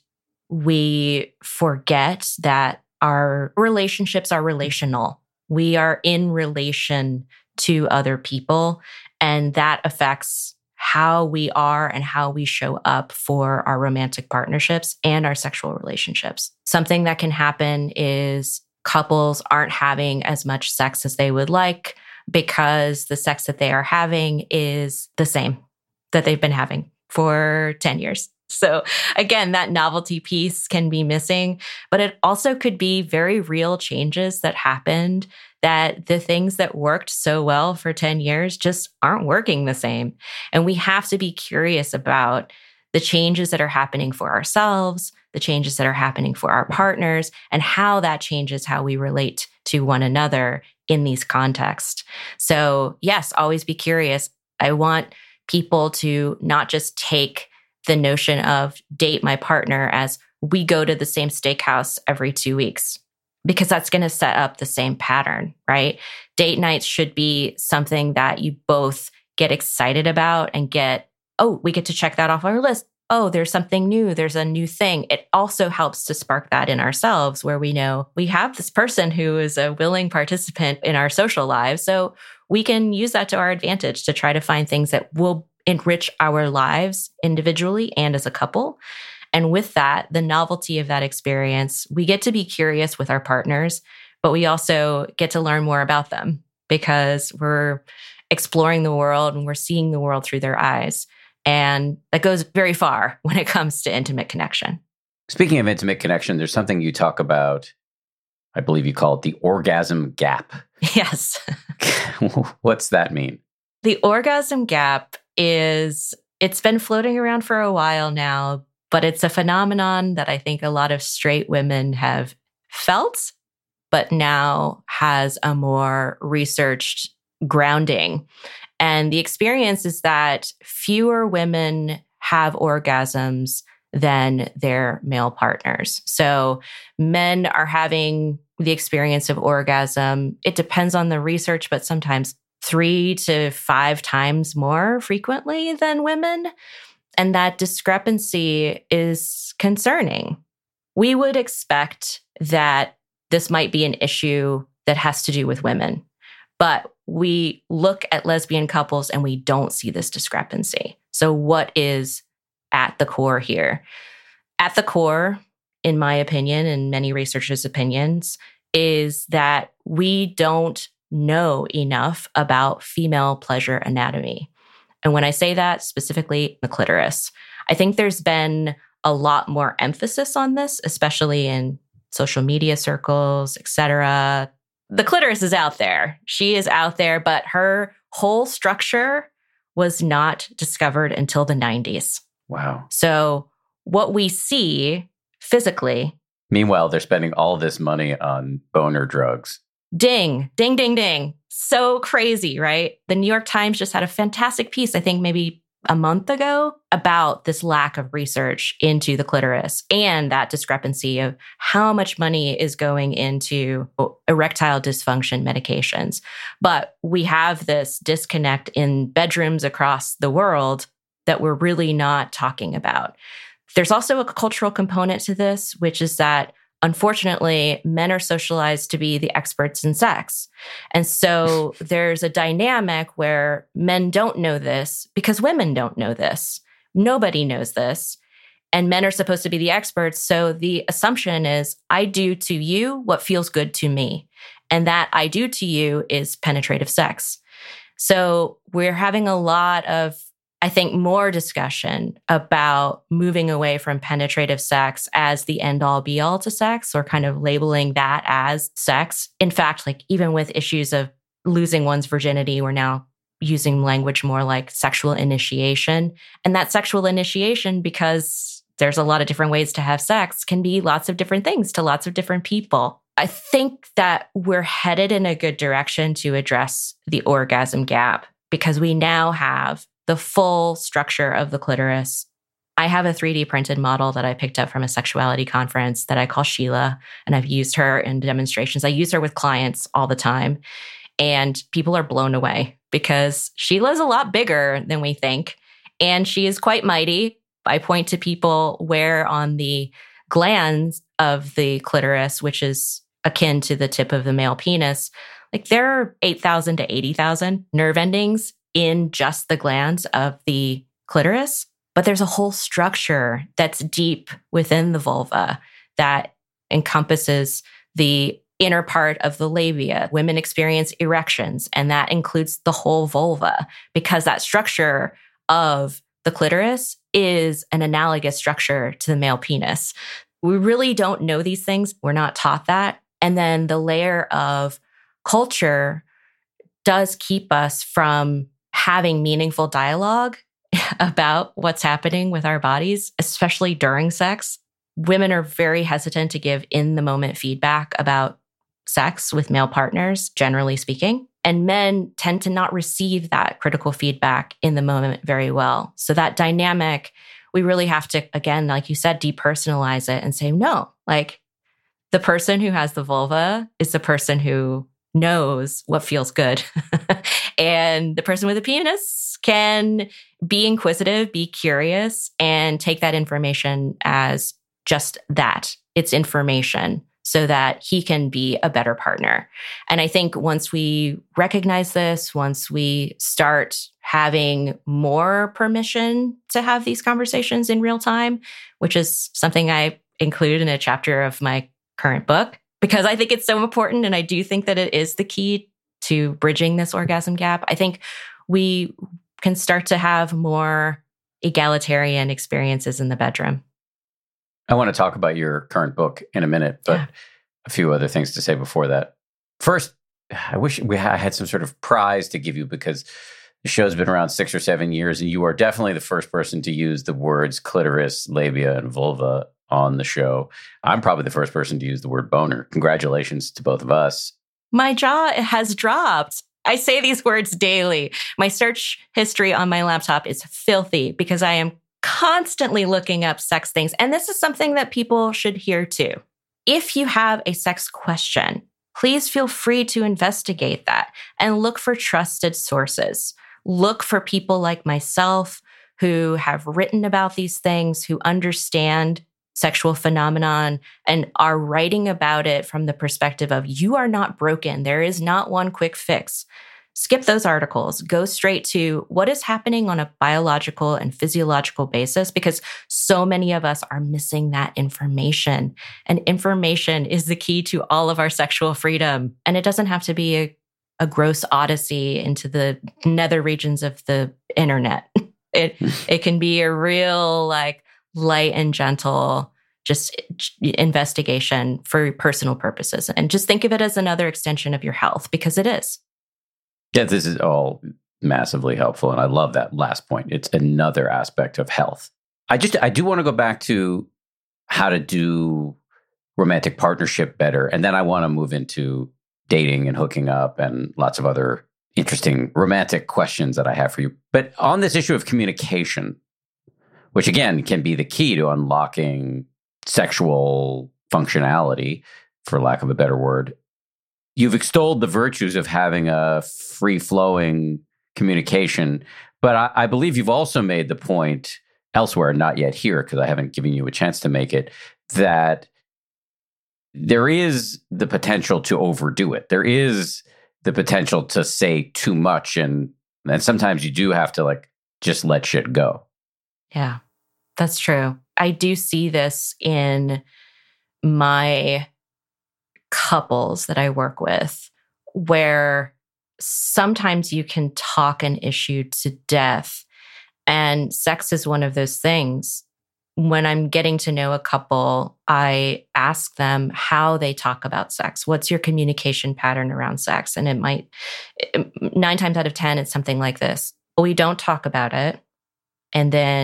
we forget that our relationships are relational. We are in relation to other people, and that affects how we are and how we show up for our romantic partnerships and our sexual relationships. Something that can happen is couples aren't having as much sex as they would like because the sex that they are having is the same that they've been having for ten years. So again, that novelty piece can be missing, but it also could be very real changes that happened, that the things that worked so well for ten years just aren't working the same. And we have to be curious about the changes that are happening for ourselves, the changes that are happening for our partners, and how that changes how we relate to one another in these contexts. So yes, always be curious. I want people to not just take the notion of date my partner as we go to the same steakhouse every two weeks, because that's going to set up the same pattern, right? Date nights should be something that you both get excited about and get, oh, we get to check that off our list. Oh, there's something new. There's a new thing. It also helps to spark that in ourselves where we know we have this person who is a willing participant in our social lives. So we can use that to our advantage to try to find things that will enrich our lives individually and as a couple. And with that, the novelty of that experience, we get to be curious with our partners, but we also get to learn more about them because we're exploring the world and we're seeing the world through their eyes. And that goes very far when it comes to intimate connection. Speaking of intimate connection, there's something you talk about, I believe you call it the orgasm gap. Yes. What's that mean? The orgasm gap is, it's been floating around for a while now, but it's a phenomenon that I think a lot of straight women have felt, but now has a more researched grounding. And the experience is that fewer women have orgasms than their male partners. So men are having the experience of orgasm. It depends on the research, but sometimes three to five times more frequently than women. And that discrepancy is concerning. We would expect that this might be an issue that has to do with women, but we look at lesbian couples and we don't see this discrepancy. So what is at the core here? At the core, in my opinion, and many researchers' opinions, is that we don't know enough about female pleasure anatomy. And when I say that, specifically the clitoris, I think there's been a lot more emphasis on this, especially in social media circles, et cetera. The clitoris is out there. She is out there, but her whole structure was not discovered until the nineties. Wow. So what we see physically. Meanwhile, they're spending all this money on boner drugs. Ding, ding, ding, ding. So crazy, right? The New York Times just had a fantastic piece, I think maybe a month ago, about this lack of research into the clitoris and that discrepancy of how much money is going into erectile dysfunction medications. But we have this disconnect in bedrooms across the world that we're really not talking about. There's also a cultural component to this, which is that unfortunately, men are socialized to be the experts in sex. And so there's a dynamic where men don't know this because women don't know this. Nobody knows this. And men are supposed to be the experts. So the assumption is, I do to you what feels good to me. And that I do to you is penetrative sex. So we're having a lot of, I think, more discussion about moving away from penetrative sex as the end-all be-all to sex, or kind of labeling that as sex. In fact, like even with issues of losing one's virginity, we're now using language more like sexual initiation. And that sexual initiation, because there's a lot of different ways to have sex can be lots of different things to lots of different people. I think that we're headed in a good direction to address the orgasm gap because we now have the full structure of the clitoris. I have a three D printed model that I picked up from a sexuality conference that I call Sheila, and I've used her in demonstrations. I use her with clients all the time, and people are blown away because Sheila's a lot bigger than we think, and she is quite mighty. I point to people where on the glands of the clitoris, which is akin to the tip of the male penis, like there are eight thousand to eighty thousand nerve endings in just the glands of the clitoris. But there's a whole structure that's deep within the vulva that encompasses the inner part of the labia. Women experience erections, and that includes the whole vulva because that structure of the clitoris is an analogous structure to the male penis. We really don't know these things. We're not taught that. And then the layer of culture does keep us from having meaningful dialogue about what's happening with our bodies, especially during sex. Women are very hesitant to give in-the-moment feedback about sex with male partners, generally speaking. And men tend to not receive that critical feedback in the moment very well. So that dynamic, we really have to, again, like you said, depersonalize it and say, no, like the person who has the vulva is the person who knows what feels good. And the person with a penis can be inquisitive, be curious, and take that information as just that. It's information so that he can be a better partner. And I think once we recognize this, once we start having more permission to have these conversations in real time, which is something I include in a chapter of my current book, because I think it's so important. And I do think that it is the key to bridging this orgasm gap. I think we can start to have more egalitarian experiences in the bedroom. I want to talk about your current book in a minute, but yeah. a few other things to say before that. First, I wish we had some sort of prize to give you because the show's been around six or seven years, and you are definitely the first person to use the words clitoris, labia, and vulva on the show. I'm probably the first person to use the word boner. Congratulations to both of us. My jaw has dropped. I say these words daily. My search history on my laptop is filthy because I am constantly looking up sex things. And this is something that people should hear too. If you have a sex question, please feel free to investigate that and look for trusted sources. Look for people like myself who have written about these things, who understand sexual phenomenon and are writing about it from the perspective of you are not broken. There is not one quick fix. Skip those articles. Go straight to what is happening on a biological and physiological basis because so many of us are missing that information. And information is the key to all of our sexual freedom. And it doesn't have to be a, a gross odyssey into the nether regions of the internet. It it can be a real like light and gentle just investigation for personal purposes. And just think of it as another extension of your health because it is. Yeah, this is all massively helpful. And I love that last point. It's another aspect of health. I just, I do want to go back to how to do romantic partnership better. And then I want to move into dating and hooking up and lots of other interesting romantic questions that I have for you. But on this issue of communication, which again can be the key to unlocking sexual functionality, for lack of a better word, you've extolled the virtues of having a free-flowing communication, but I, I believe you've also made the point elsewhere, not yet here, because I haven't given you a chance to make it, that there is the potential to overdo it. There is the potential to say too much, and, and sometimes you do have to like just let shit go. Yeah, that's true. I do see this in my couples that I work with, where sometimes you can talk an issue to death. And sex is one of those things. When I'm getting to know a couple, I ask them how they talk about sex. What's your communication pattern around sex? And it might, nine times out of ten, it's something like this. We don't talk about it. And then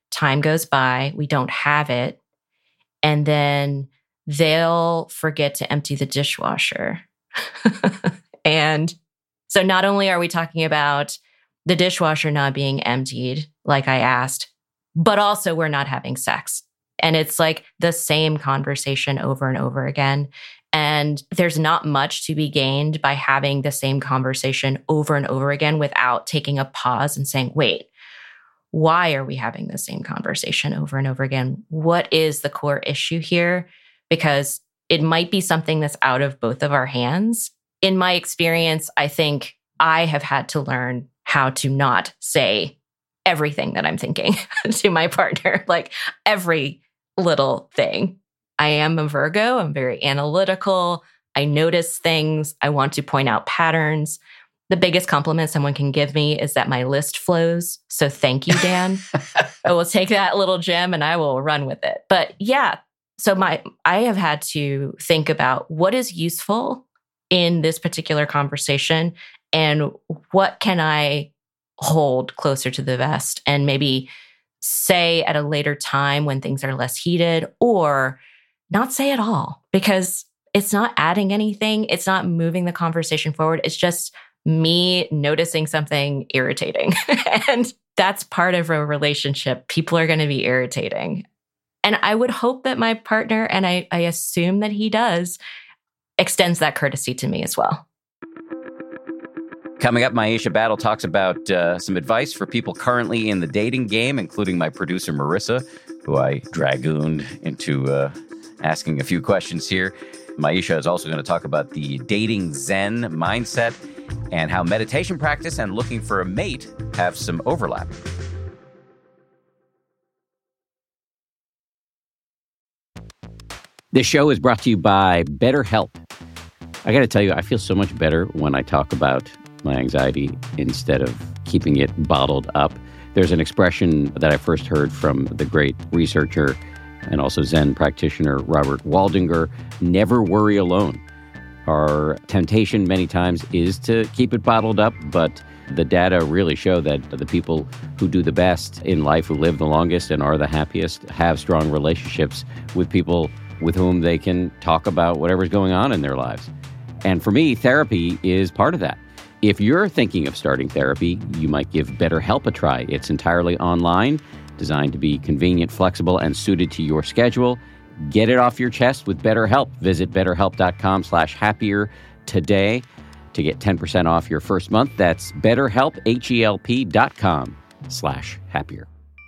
time goes by, we don't have it, and then they'll forget to empty the dishwasher. And so not only are we talking about the dishwasher not being emptied, like I asked, but also we're not having sex. And it's like the same conversation over and over again. And there's not much to be gained by having the same conversation over and over again without taking a pause and saying, wait, why are we having the same conversation over and over again? What is the core issue here? Because it might be something that's out of both of our hands. In my experience, I think I have had to learn how to not say everything that I'm thinking to my partner, like every little thing. I am a Virgo. I'm very analytical. I notice things. I want to point out patterns. The biggest compliment someone can give me is that my list flows. So thank you, Dan. I will take that little gem and I will run with it. But yeah, so my I have had to think about what is useful in this particular conversation and what can I hold closer to the vest and maybe say at a later time when things are less heated, or not say at all, because it's not adding anything. It's not moving the conversation forward. It's just me noticing something irritating. And that's part of a relationship. People are going to be irritating. And I would hope that my partner, and I, I assume that he does, extends that courtesy to me as well. Coming up, Myisha Battle talks about uh, some advice for people currently in the dating game, including my producer, Marissa, who I dragooned into uh, asking a few questions here. Myisha is also going to talk about the dating Zen mindset and how meditation practice and looking for a mate have some overlap. This show is brought to you by BetterHelp. I got to tell you, I feel so much better when I talk about my anxiety instead of keeping it bottled up. There's an expression that I first heard from the great researcher and also Zen practitioner Robert Waldinger: never worry alone. Our temptation many times is to keep it bottled up, but the data really show that the people who do the best in life, who live the longest and are the happiest, have strong relationships with people with whom they can talk about whatever's going on in their lives. And for me, therapy is part of that. If you're thinking of starting therapy, you might give BetterHelp a try. It's entirely online, designed to be convenient, flexible, and suited to your schedule. Get it off your chest with BetterHelp. Visit betterhelp.com slash happier today to get ten percent off your first month. That's betterhelp, H-E-L-P dot com slash happier.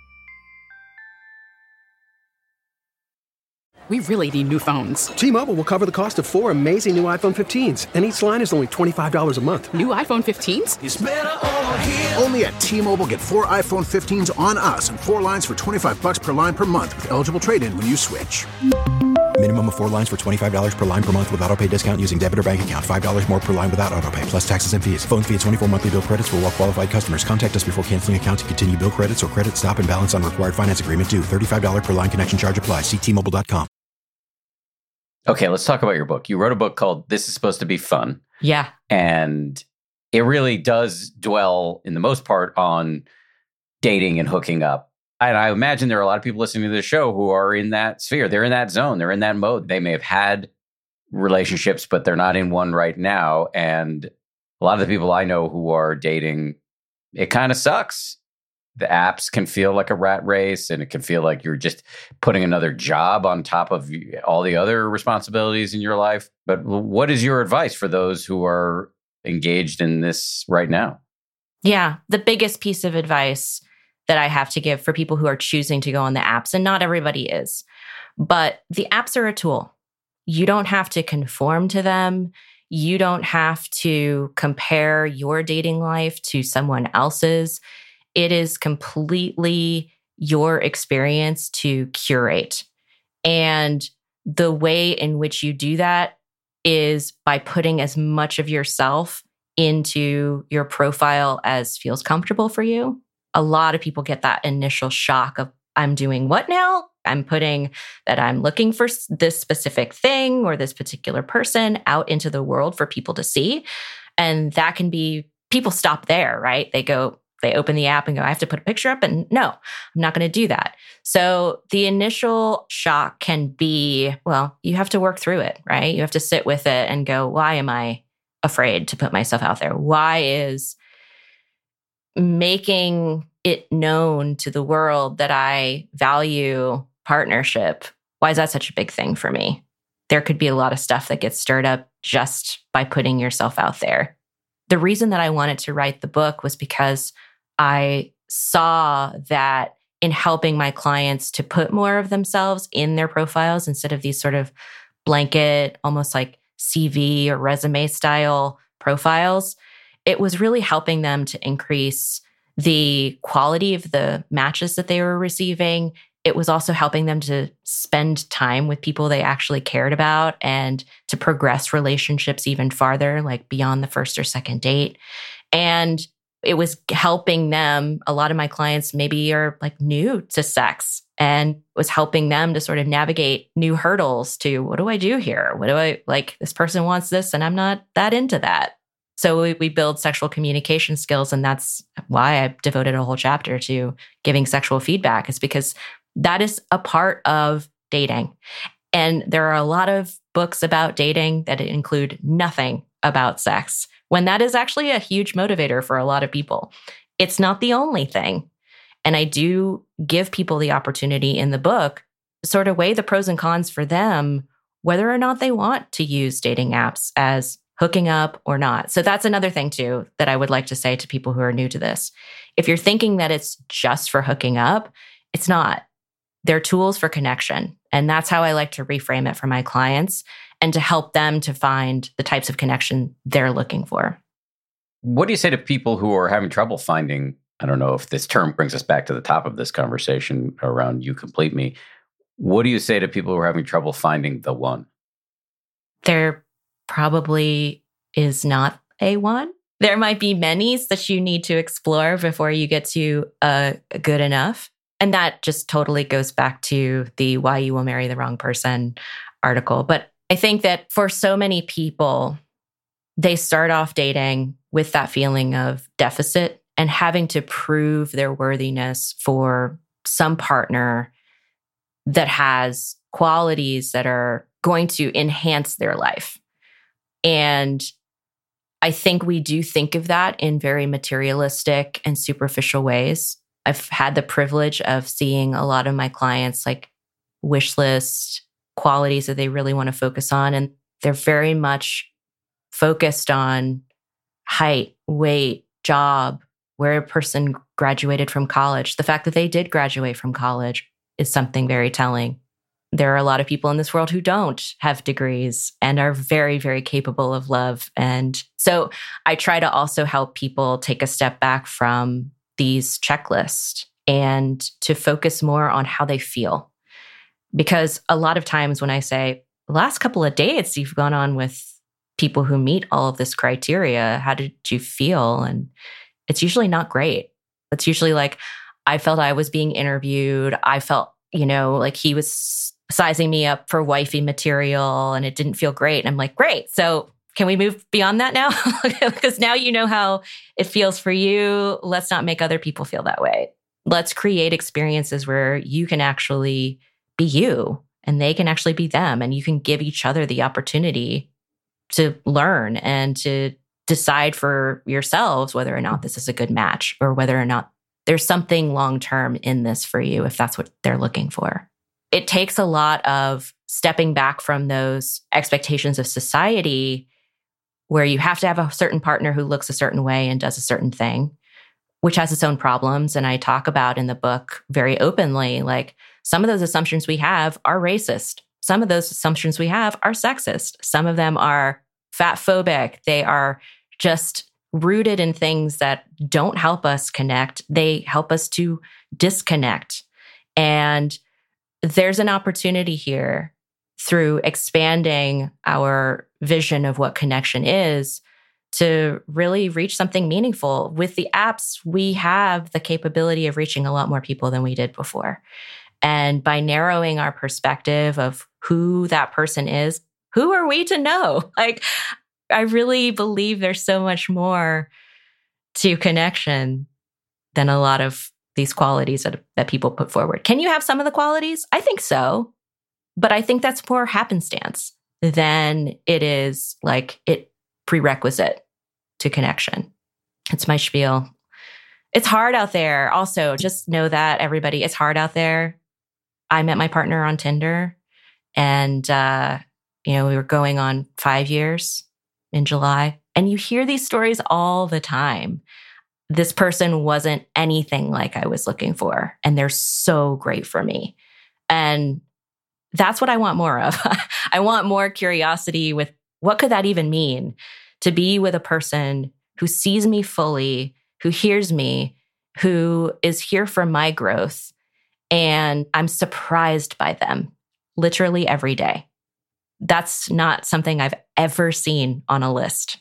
We really need new phones. T-Mobile will cover the cost of four amazing new iPhone fifteens, and each line is only twenty-five dollars a month. New iPhone fifteens? It's better over here. Only at T-Mobile, get four iPhone fifteens on us and four lines for twenty-five bucks per line per month with eligible trade-in when you switch. Minimum of four lines for twenty-five dollars per line per month with autopay discount using debit or bank account. five dollars more per line without autopay, plus taxes and fees. Phone fee at twenty-four monthly bill credits for well-qualified customers. Contact us before canceling account to continue bill credits or credit stop and balance on required finance agreement due. thirty-five dollars per line connection charge applies. See T Mobile dot com. Okay, let's talk about your book. You wrote a book called This Is Supposed to Be Fun. Yeah. And it really does dwell, in the most part, on dating and hooking up. And I imagine there are a lot of people listening to this show who are in that sphere. They're in that zone. They're in that mode. They may have had relationships, but they're not in one right now. And a lot of the people I know who are dating, it kind of sucks. The apps can feel like a rat race, and it can feel like you're just putting another job on top of all the other responsibilities in your life. But what is your advice for those who are engaged in this right now? Yeah, the biggest piece of advice that I have to give for people who are choosing to go on the apps, and not everybody is, but the apps are a tool. You don't have to conform to them. You don't have to compare your dating life to someone else's. It is completely your experience to curate. And the way in which you do that is by putting as much of yourself into your profile as feels comfortable for you. A lot of people get that initial shock of, I'm doing what now? I'm putting that I'm looking for this specific thing or this particular person out into the world for people to see. And that can be, people stop there, right? They go, They open the app and go, I have to put a picture up. And no, I'm not going to do that. So the initial shock can be, well, you have to work through it, right? You have to sit with it and go, why am I afraid to put myself out there? Why is making it known to the world that I value partnership, why is that such a big thing for me? There could be a lot of stuff that gets stirred up just by putting yourself out there. The reason that I wanted to write the book was because I saw that in helping my clients to put more of themselves in their profiles instead of these sort of blanket, almost like C V or resume style profiles, it was really helping them to increase the quality of the matches that they were receiving. It was also helping them to spend time with people they actually cared about and to progress relationships even farther, like beyond the first or second date. And it was helping them. A lot of my clients maybe are like new to sex, and was helping them to sort of navigate new hurdles to, what do I do here? What do I like? This person wants this and I'm not that into that. So we, we build sexual communication skills. And that's why I devoted a whole chapter to giving sexual feedback, is because that is a part of dating. And there are a lot of books about dating that include nothing about sex, when that is actually a huge motivator for a lot of people. It's not the only thing. And I do give people the opportunity in the book to sort of weigh the pros and cons for them, whether or not they want to use dating apps as hooking up or not. So that's another thing too that I would like to say to people who are new to this. If you're thinking that it's just for hooking up, it's not. They're tools for connection. And that's how I like to reframe it for my clients and to help them to find the types of connection they're looking for. What do you say to people who are having trouble finding, I don't know if this term brings us back to the top of this conversation around You Complete Me. What do you say to people who are having trouble finding the one? There probably is not a one. There might be many that you need to explore before you get to a uh, good enough. And that just totally goes back to the Why You Will Marry the Wrong Person article. But I think that for so many people, they start off dating with that feeling of deficit and having to prove their worthiness for some partner that has qualities that are going to enhance their life. And I think we do think of that in very materialistic and superficial ways. I've had the privilege of seeing a lot of my clients like wish list qualities that they really want to focus on. And they're very much focused on height, weight, job, where a person graduated from college. The fact that they did graduate from college is something very telling. There are a lot of people in this world who don't have degrees and are very, very capable of love. And so I try to also help people take a step back from these checklists and to focus more on how they feel. Because a lot of times when I say, the last couple of dates you've gone on with people who meet all of this criteria, how did you feel? And it's usually not great. It's usually like, I felt I was being interviewed. I felt, you know, like he was sizing me up for wifey material and it didn't feel great. And I'm like, great. So can we move beyond that now? Because now you know how it feels for you. Let's not make other people feel that way. Let's create experiences where you can actually be you and they can actually be them. And you can give each other the opportunity to learn and to decide for yourselves whether or not this is a good match or whether or not there's something long-term in this for you if that's what they're looking for. It takes a lot of stepping back from those expectations of society where you have to have a certain partner who looks a certain way and does a certain thing, which has its own problems. And I talk about in the book very openly, like some of those assumptions we have are racist. Some of those assumptions we have are sexist. Some of them are fat phobic. They are just rooted in things that don't help us connect. They help us to disconnect. And there's an opportunity here through expanding our vision of what connection is to really reach something meaningful. With the apps, we have the capability of reaching a lot more people than we did before. And by narrowing our perspective of who that person is, who are we to know? Like, I really believe there's so much more to connection than a lot of these qualities that, that people put forward. Can you have some of the qualities? I think so. But I think that's more happenstance than it is like it prerequisite to connection. It's my spiel. It's hard out there. Also, just know that, everybody, it's hard out there. I met my partner on Tinder, and, uh, you know, we were going on five years in July. And you hear these stories all the time. This person wasn't anything like I was looking for, and they're so great for me. And that's what I want more of. I want more curiosity with what could that even mean to be with a person who sees me fully, who hears me, who is here for my growth. And I'm surprised by them literally every day. That's not something I've ever seen on a list.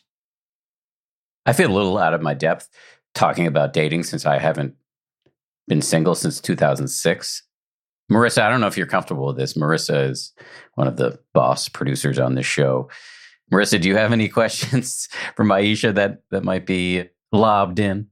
I feel a little out of my depth talking about dating since I haven't been single since two thousand six. Marissa, I don't know if you're comfortable with this. Marissa is one of the boss producers on this show. Marissa, do you have any questions for Maisha that, that might be lobbed in?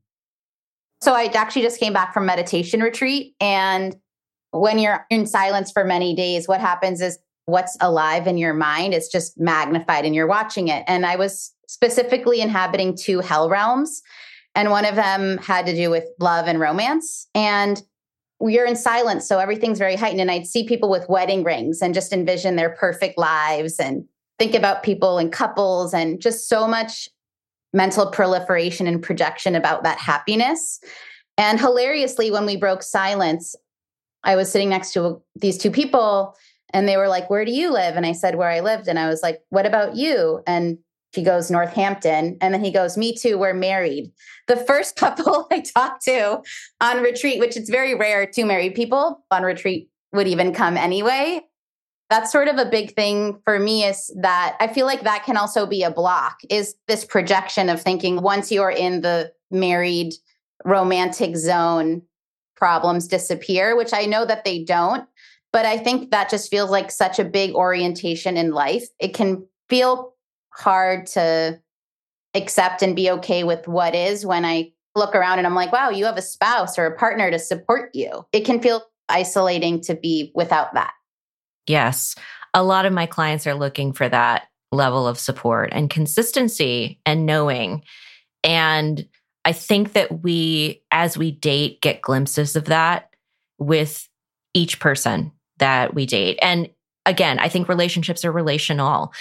So I actually just came back from meditation retreat. And when you're in silence for many days, what happens is what's alive in your mind is just magnified and you're watching it. And I was specifically inhabiting two hell realms. And one of them had to do with love and romance. And we're in silence, so everything's very heightened. And I'd see people with wedding rings and just envision their perfect lives and think about people and couples and just so much mental proliferation and projection about that happiness. And hilariously, when we broke silence, I was sitting next to these two people and they were like, "Where do you live?" And I said, "Where I lived." And I was like, "What about you?" And he goes, "Northampton." And then he goes, "Me too, we're married." The first couple I talked to on retreat, which it's very rare, two married people on retreat would even come anyway. That's sort of a big thing for me, is that I feel like that can also be a block, is this projection of thinking once you're in the married romantic zone, problems disappear, which I know that they don't. But I think that just feels like such a big orientation in life. It can feel hard to accept and be okay with what is when I look around and I'm like, wow, you have a spouse or a partner to support you. It can feel isolating to be without that. Yes. A lot of my clients are looking for that level of support and consistency and knowing. And I think that we, as we date, get glimpses of that with each person that we date. And again, I think relationships are relational.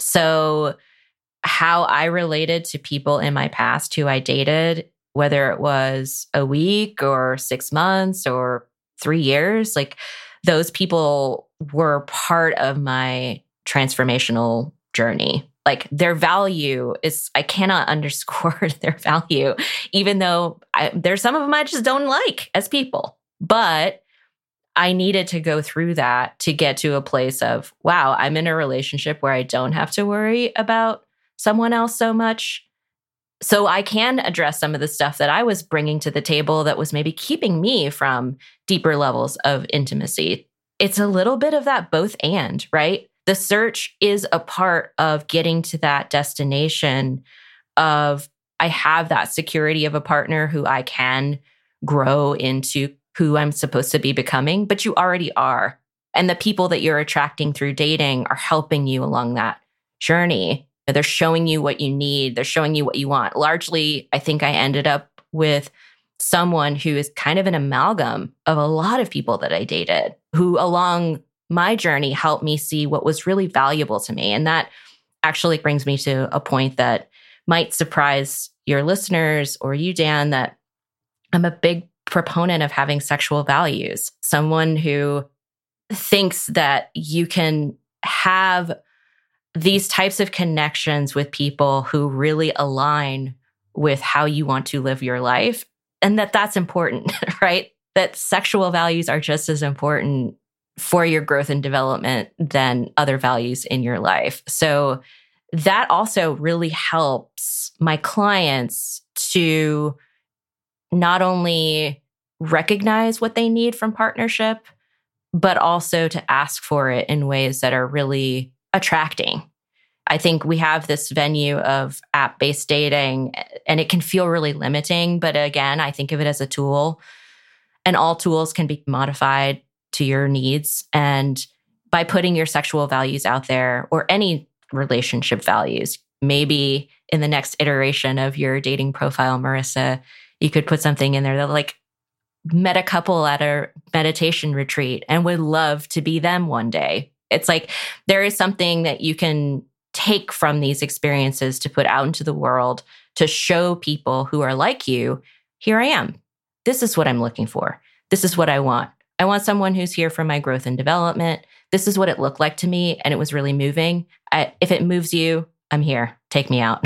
So how I related to people in my past who I dated, whether it was a week or six months or three years, like those people were part of my transformational journey. Like their value is, I cannot underscore their value, even though I, there's some of them I just don't like as people. But I needed to go through that to get to a place of, wow, I'm in a relationship where I don't have to worry about someone else so much. So I can address some of the stuff that I was bringing to the table that was maybe keeping me from deeper levels of intimacy. It's a little bit of that both and, right? The search is a part of getting to that destination of, I have that security of a partner who I can grow into who I'm supposed to be becoming, but you already are. And the people that you're attracting through dating are helping you along that journey. They're showing you what you need. They're showing you what you want. Largely, I think I ended up with someone who is kind of an amalgam of a lot of people that I dated, who along my journey helped me see what was really valuable to me. And that actually brings me to a point that might surprise your listeners or you, Dan, that I'm a big proponent of having sexual values. Someone who thinks that you can have these types of connections with people who really align with how you want to live your life, and that that's important, right? That sexual values are just as important for your growth and development than other values in your life. So that also really helps my clients to not only recognize what they need from partnership, but also to ask for it in ways that are really attracting. I think we have this venue of app-based dating, and it can feel really limiting. But again, I think of it as a tool, and all tools can be modified to your needs. And by putting your sexual values out there, or any relationship values, maybe in the next iteration of your dating profile, Marissa, you could put something in there that like, met a couple at a meditation retreat and would love to be them one day. It's like there is something that you can take from these experiences to put out into the world to show people who are like you, here I am. This is what I'm looking for. This is what I want. I want someone who's here for my growth and development. This is what it looked like to me, and it was really moving. I, if it moves you, I'm here. Take me out.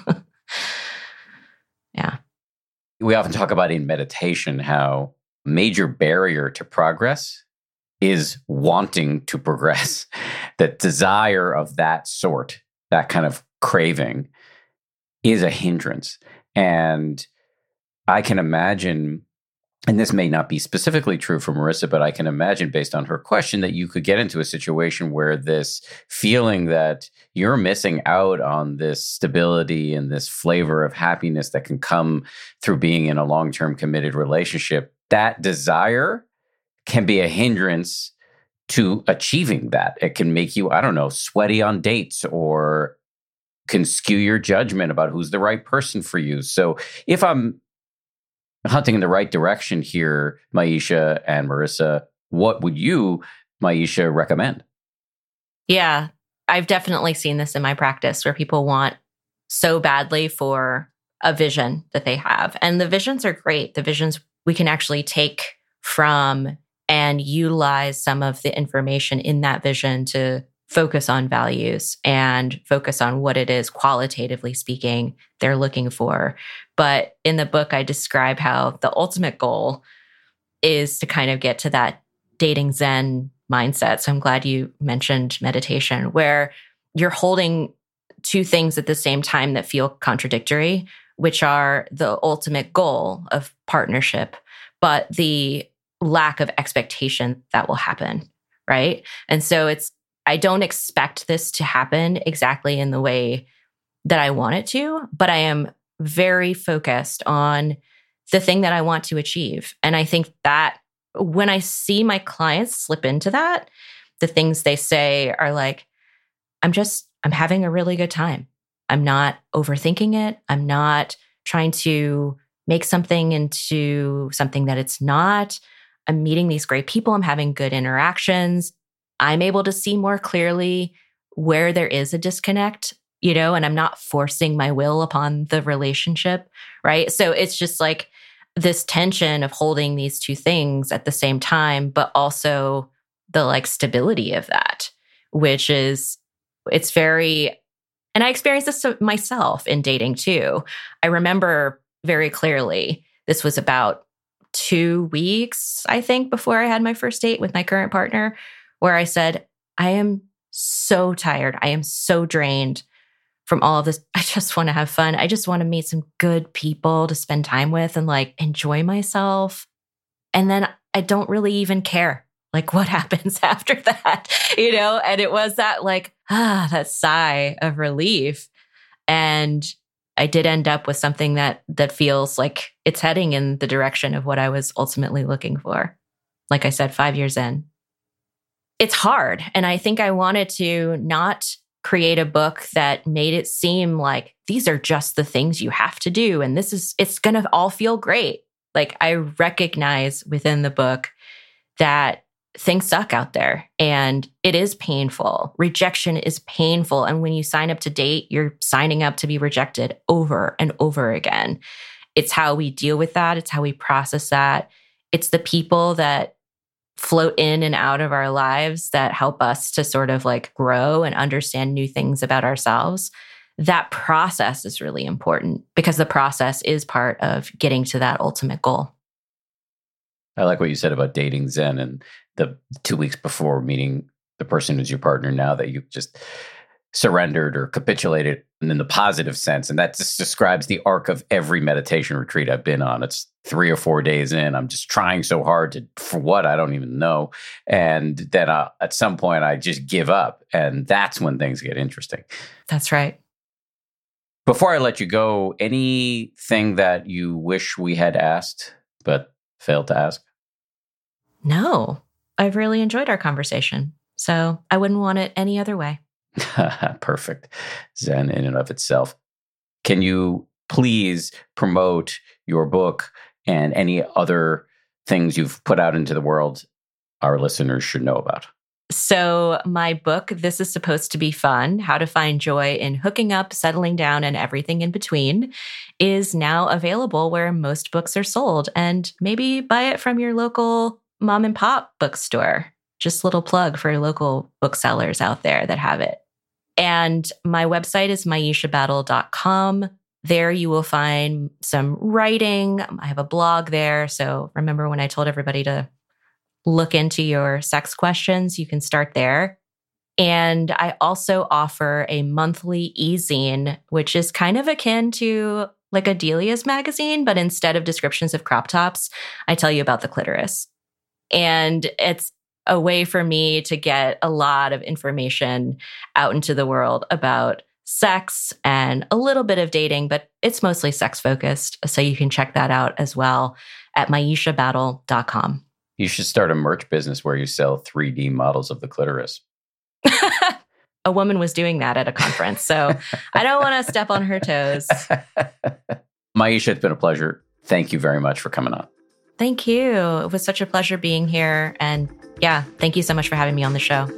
Yeah. We often talk about in meditation how major barrier to progress is wanting to progress. That desire of that sort, that kind of craving, is a hindrance. And I can imagine, and this may not be specifically true for Marissa, but I can imagine based on her question that you could get into a situation where this feeling that you're missing out on this stability and this flavor of happiness that can come through being in a long-term committed relationship, that desire can be a hindrance to achieving that. It can make you, I don't know, sweaty on dates, or can skew your judgment about who's the right person for you. So if I'm hunting in the right direction here, Maisha and Marissa, what would you, Maisha, recommend? Yeah, I've definitely seen this in my practice where people want so badly for a vision that they have. And the visions are great. The visions we can actually take from and utilize some of the information in that vision to focus on values and focus on what it is, qualitatively speaking, they're looking for. But in the book, I describe how the ultimate goal is to kind of get to that dating Zen mindset. So I'm glad you mentioned meditation, where you're holding two things at the same time that feel contradictory, which are the ultimate goal of partnership, but the lack of expectation that will happen, right? And so it's, I don't expect this to happen exactly in the way that I want it to, but I am very focused on the thing that I want to achieve. And I think that when I see my clients slip into that, the things they say are like, I'm just, I'm having a really good time. I'm not overthinking it. I'm not trying to make something into something that it's not. I'm meeting these great people. I'm having good interactions. I'm able to see more clearly where there is a disconnect, you know, and I'm not forcing my will upon the relationship, right? So it's just like this tension of holding these two things at the same time, but also the like stability of that, which is, it's very, and I experienced this myself in dating too. I remember very clearly, this was about two weeks, I think, before I had my first date with my current partner, where I said, I am so tired. I am so drained from all of this. I just want to have fun. I just want to meet some good people to spend time with and like enjoy myself. And then I don't really even care like what happens after that, you know? And it was that like, ah, that sigh of relief. And I did end up with something that that feels like it's heading in the direction of what I was ultimately looking for. Like I said, five years in. It's hard. And I think I wanted to not create a book that made it seem like these are just the things you have to do. And this is, it's going to all feel great. Like I recognize within the book that things suck out there and it is painful. Rejection is painful. And when you sign up to date, you're signing up to be rejected over and over again. It's how we deal with that. It's how we process that. It's the people that float in and out of our lives that help us to sort of like grow and understand new things about ourselves. That process is really important because the process is part of getting to that ultimate goal. I like what you said about dating Zen and the two weeks before meeting the person who's your partner now, that you just surrendered or capitulated in the positive sense. And that just describes the arc of every meditation retreat I've been on. It's three or four days in. I'm just trying so hard to, for what, I don't even know. And then uh, at some point I just give up. And that's when things get interesting. That's right. Before I let you go, anything that you wish we had asked but failed to ask? No, I've really enjoyed our conversation. So I wouldn't want it any other way. Perfect. Zen in and of itself. Can you please promote your book and any other things you've put out into the world our listeners should know about? So my book, This Is Supposed to Be Fun, How to Find Joy in Hooking Up, Settling Down, and Everything in Between, is now available where most books are sold. And maybe buy it from your local mom and pop bookstore. Just a little plug for local booksellers out there that have it. And my website is myisha battle dot com. There you will find some writing. I have a blog there. So remember when I told everybody to look into your sex questions, you can start there. And I also offer a monthly e-zine, which is kind of akin to like a Delia's magazine, but instead of descriptions of crop tops, I tell you about the clitoris. And it's a way for me to get a lot of information out into the world about sex and a little bit of dating, but it's mostly sex focused. So you can check that out as well at myisha battle dot com. You should start a merch business where you sell three D models of the clitoris. A woman was doing that at a conference, so I don't want to step on her toes. Myisha, it's been a pleasure. Thank you very much for coming on. Thank you. It was such a pleasure being here. And yeah, thank you so much for having me on the show.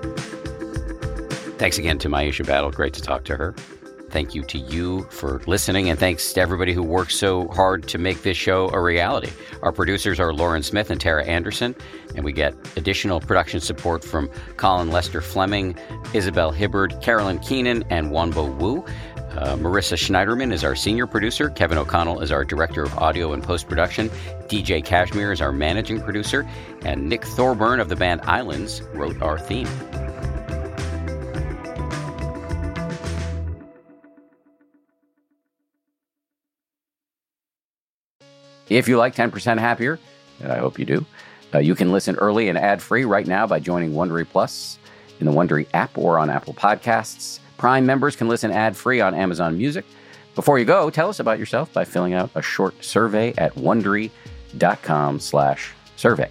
Thanks again to Myisha Battle. Great to talk to her. Thank you to you for listening, and thanks to everybody who worked so hard to make this show a reality. Our producers are Lauren Smith and Tara Anderson, and we get additional production support from Colin Lester Fleming, Isabel Hibbard, Carolyn Keenan, and Wanbo Wu. Uh, Marissa Schneiderman is our senior producer. Kevin O'Connell is our director of audio and post-production. D J Kashmir is our managing producer. And Nick Thorburn of the band Islands wrote our theme. If you like ten percent Happier, and I hope you do, uh, you can listen early and ad-free right now by joining Wondery Plus in the Wondery app or on Apple Podcasts. Prime members can listen ad-free on Amazon Music. Before you go, tell us about yourself by filling out a short survey at Wondery.com slash survey.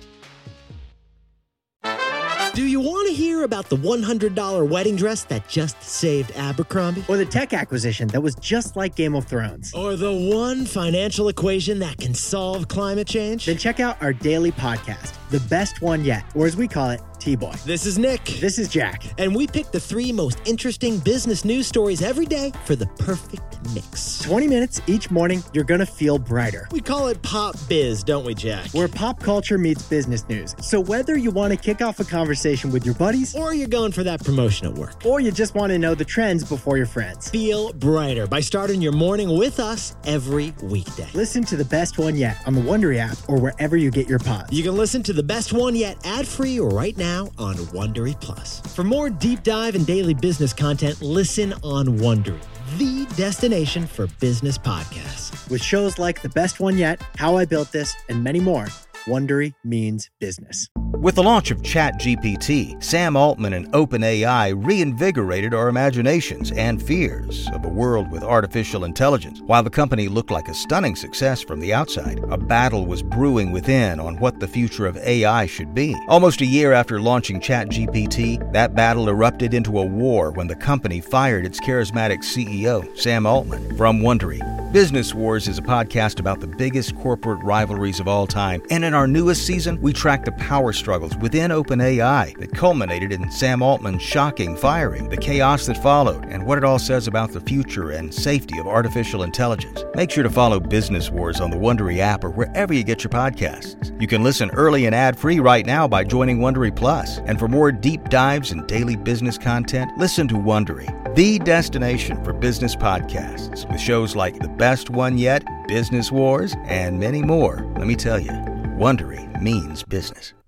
Do you want to hear about the one hundred dollars wedding dress that just saved Abercrombie? Or the tech acquisition that was just like Game of Thrones? Or the one financial equation that can solve climate change? Then check out our daily podcast, The Best One Yet, or as we call it, T-Boy. This is Nick. This is Jack. And we pick the three most interesting business news stories every day for the perfect mix. twenty minutes each morning, you're going to feel brighter. We call it Pop Biz, don't we, Jack? Where pop culture meets business news. So whether you want to kick off a conversation with your buddies, or you're going for that promotion at work, or you just want to know the trends before your friends, feel brighter by starting your morning with us every weekday. Listen to The Best One Yet on the Wondery app or wherever you get your pods. You can listen to The Best One Yet ad-free right now on Wondery Plus. For more deep dive and daily business content, listen on Wondery, the destination for business podcasts. With shows like The Best One Yet, How I Built This, and many more, Wondery means business. With the launch of ChatGPT, Sam Altman and OpenAI reinvigorated our imaginations and fears of a world with artificial intelligence. While the company looked like a stunning success from the outside, a battle was brewing within on what the future of A I should be. Almost a year after launching ChatGPT, that battle erupted into a war when the company fired its charismatic C E O, Sam Altman. From Wondery, Business Wars is a podcast about the biggest corporate rivalries of all time, and in our newest season, we track the power struggles within OpenAI that culminated in Sam Altman's shocking firing, the chaos that followed, and what it all says about the future and safety of artificial intelligence. Make sure to follow Business Wars on the Wondery app or wherever you get your podcasts. You can listen early and ad-free right now by joining Wondery Plus. And for more deep dives and daily business content, listen to Wondery, the destination for business podcasts, with shows like The Best One Yet, Business Wars, and many more. Let me tell you, Wondery means business.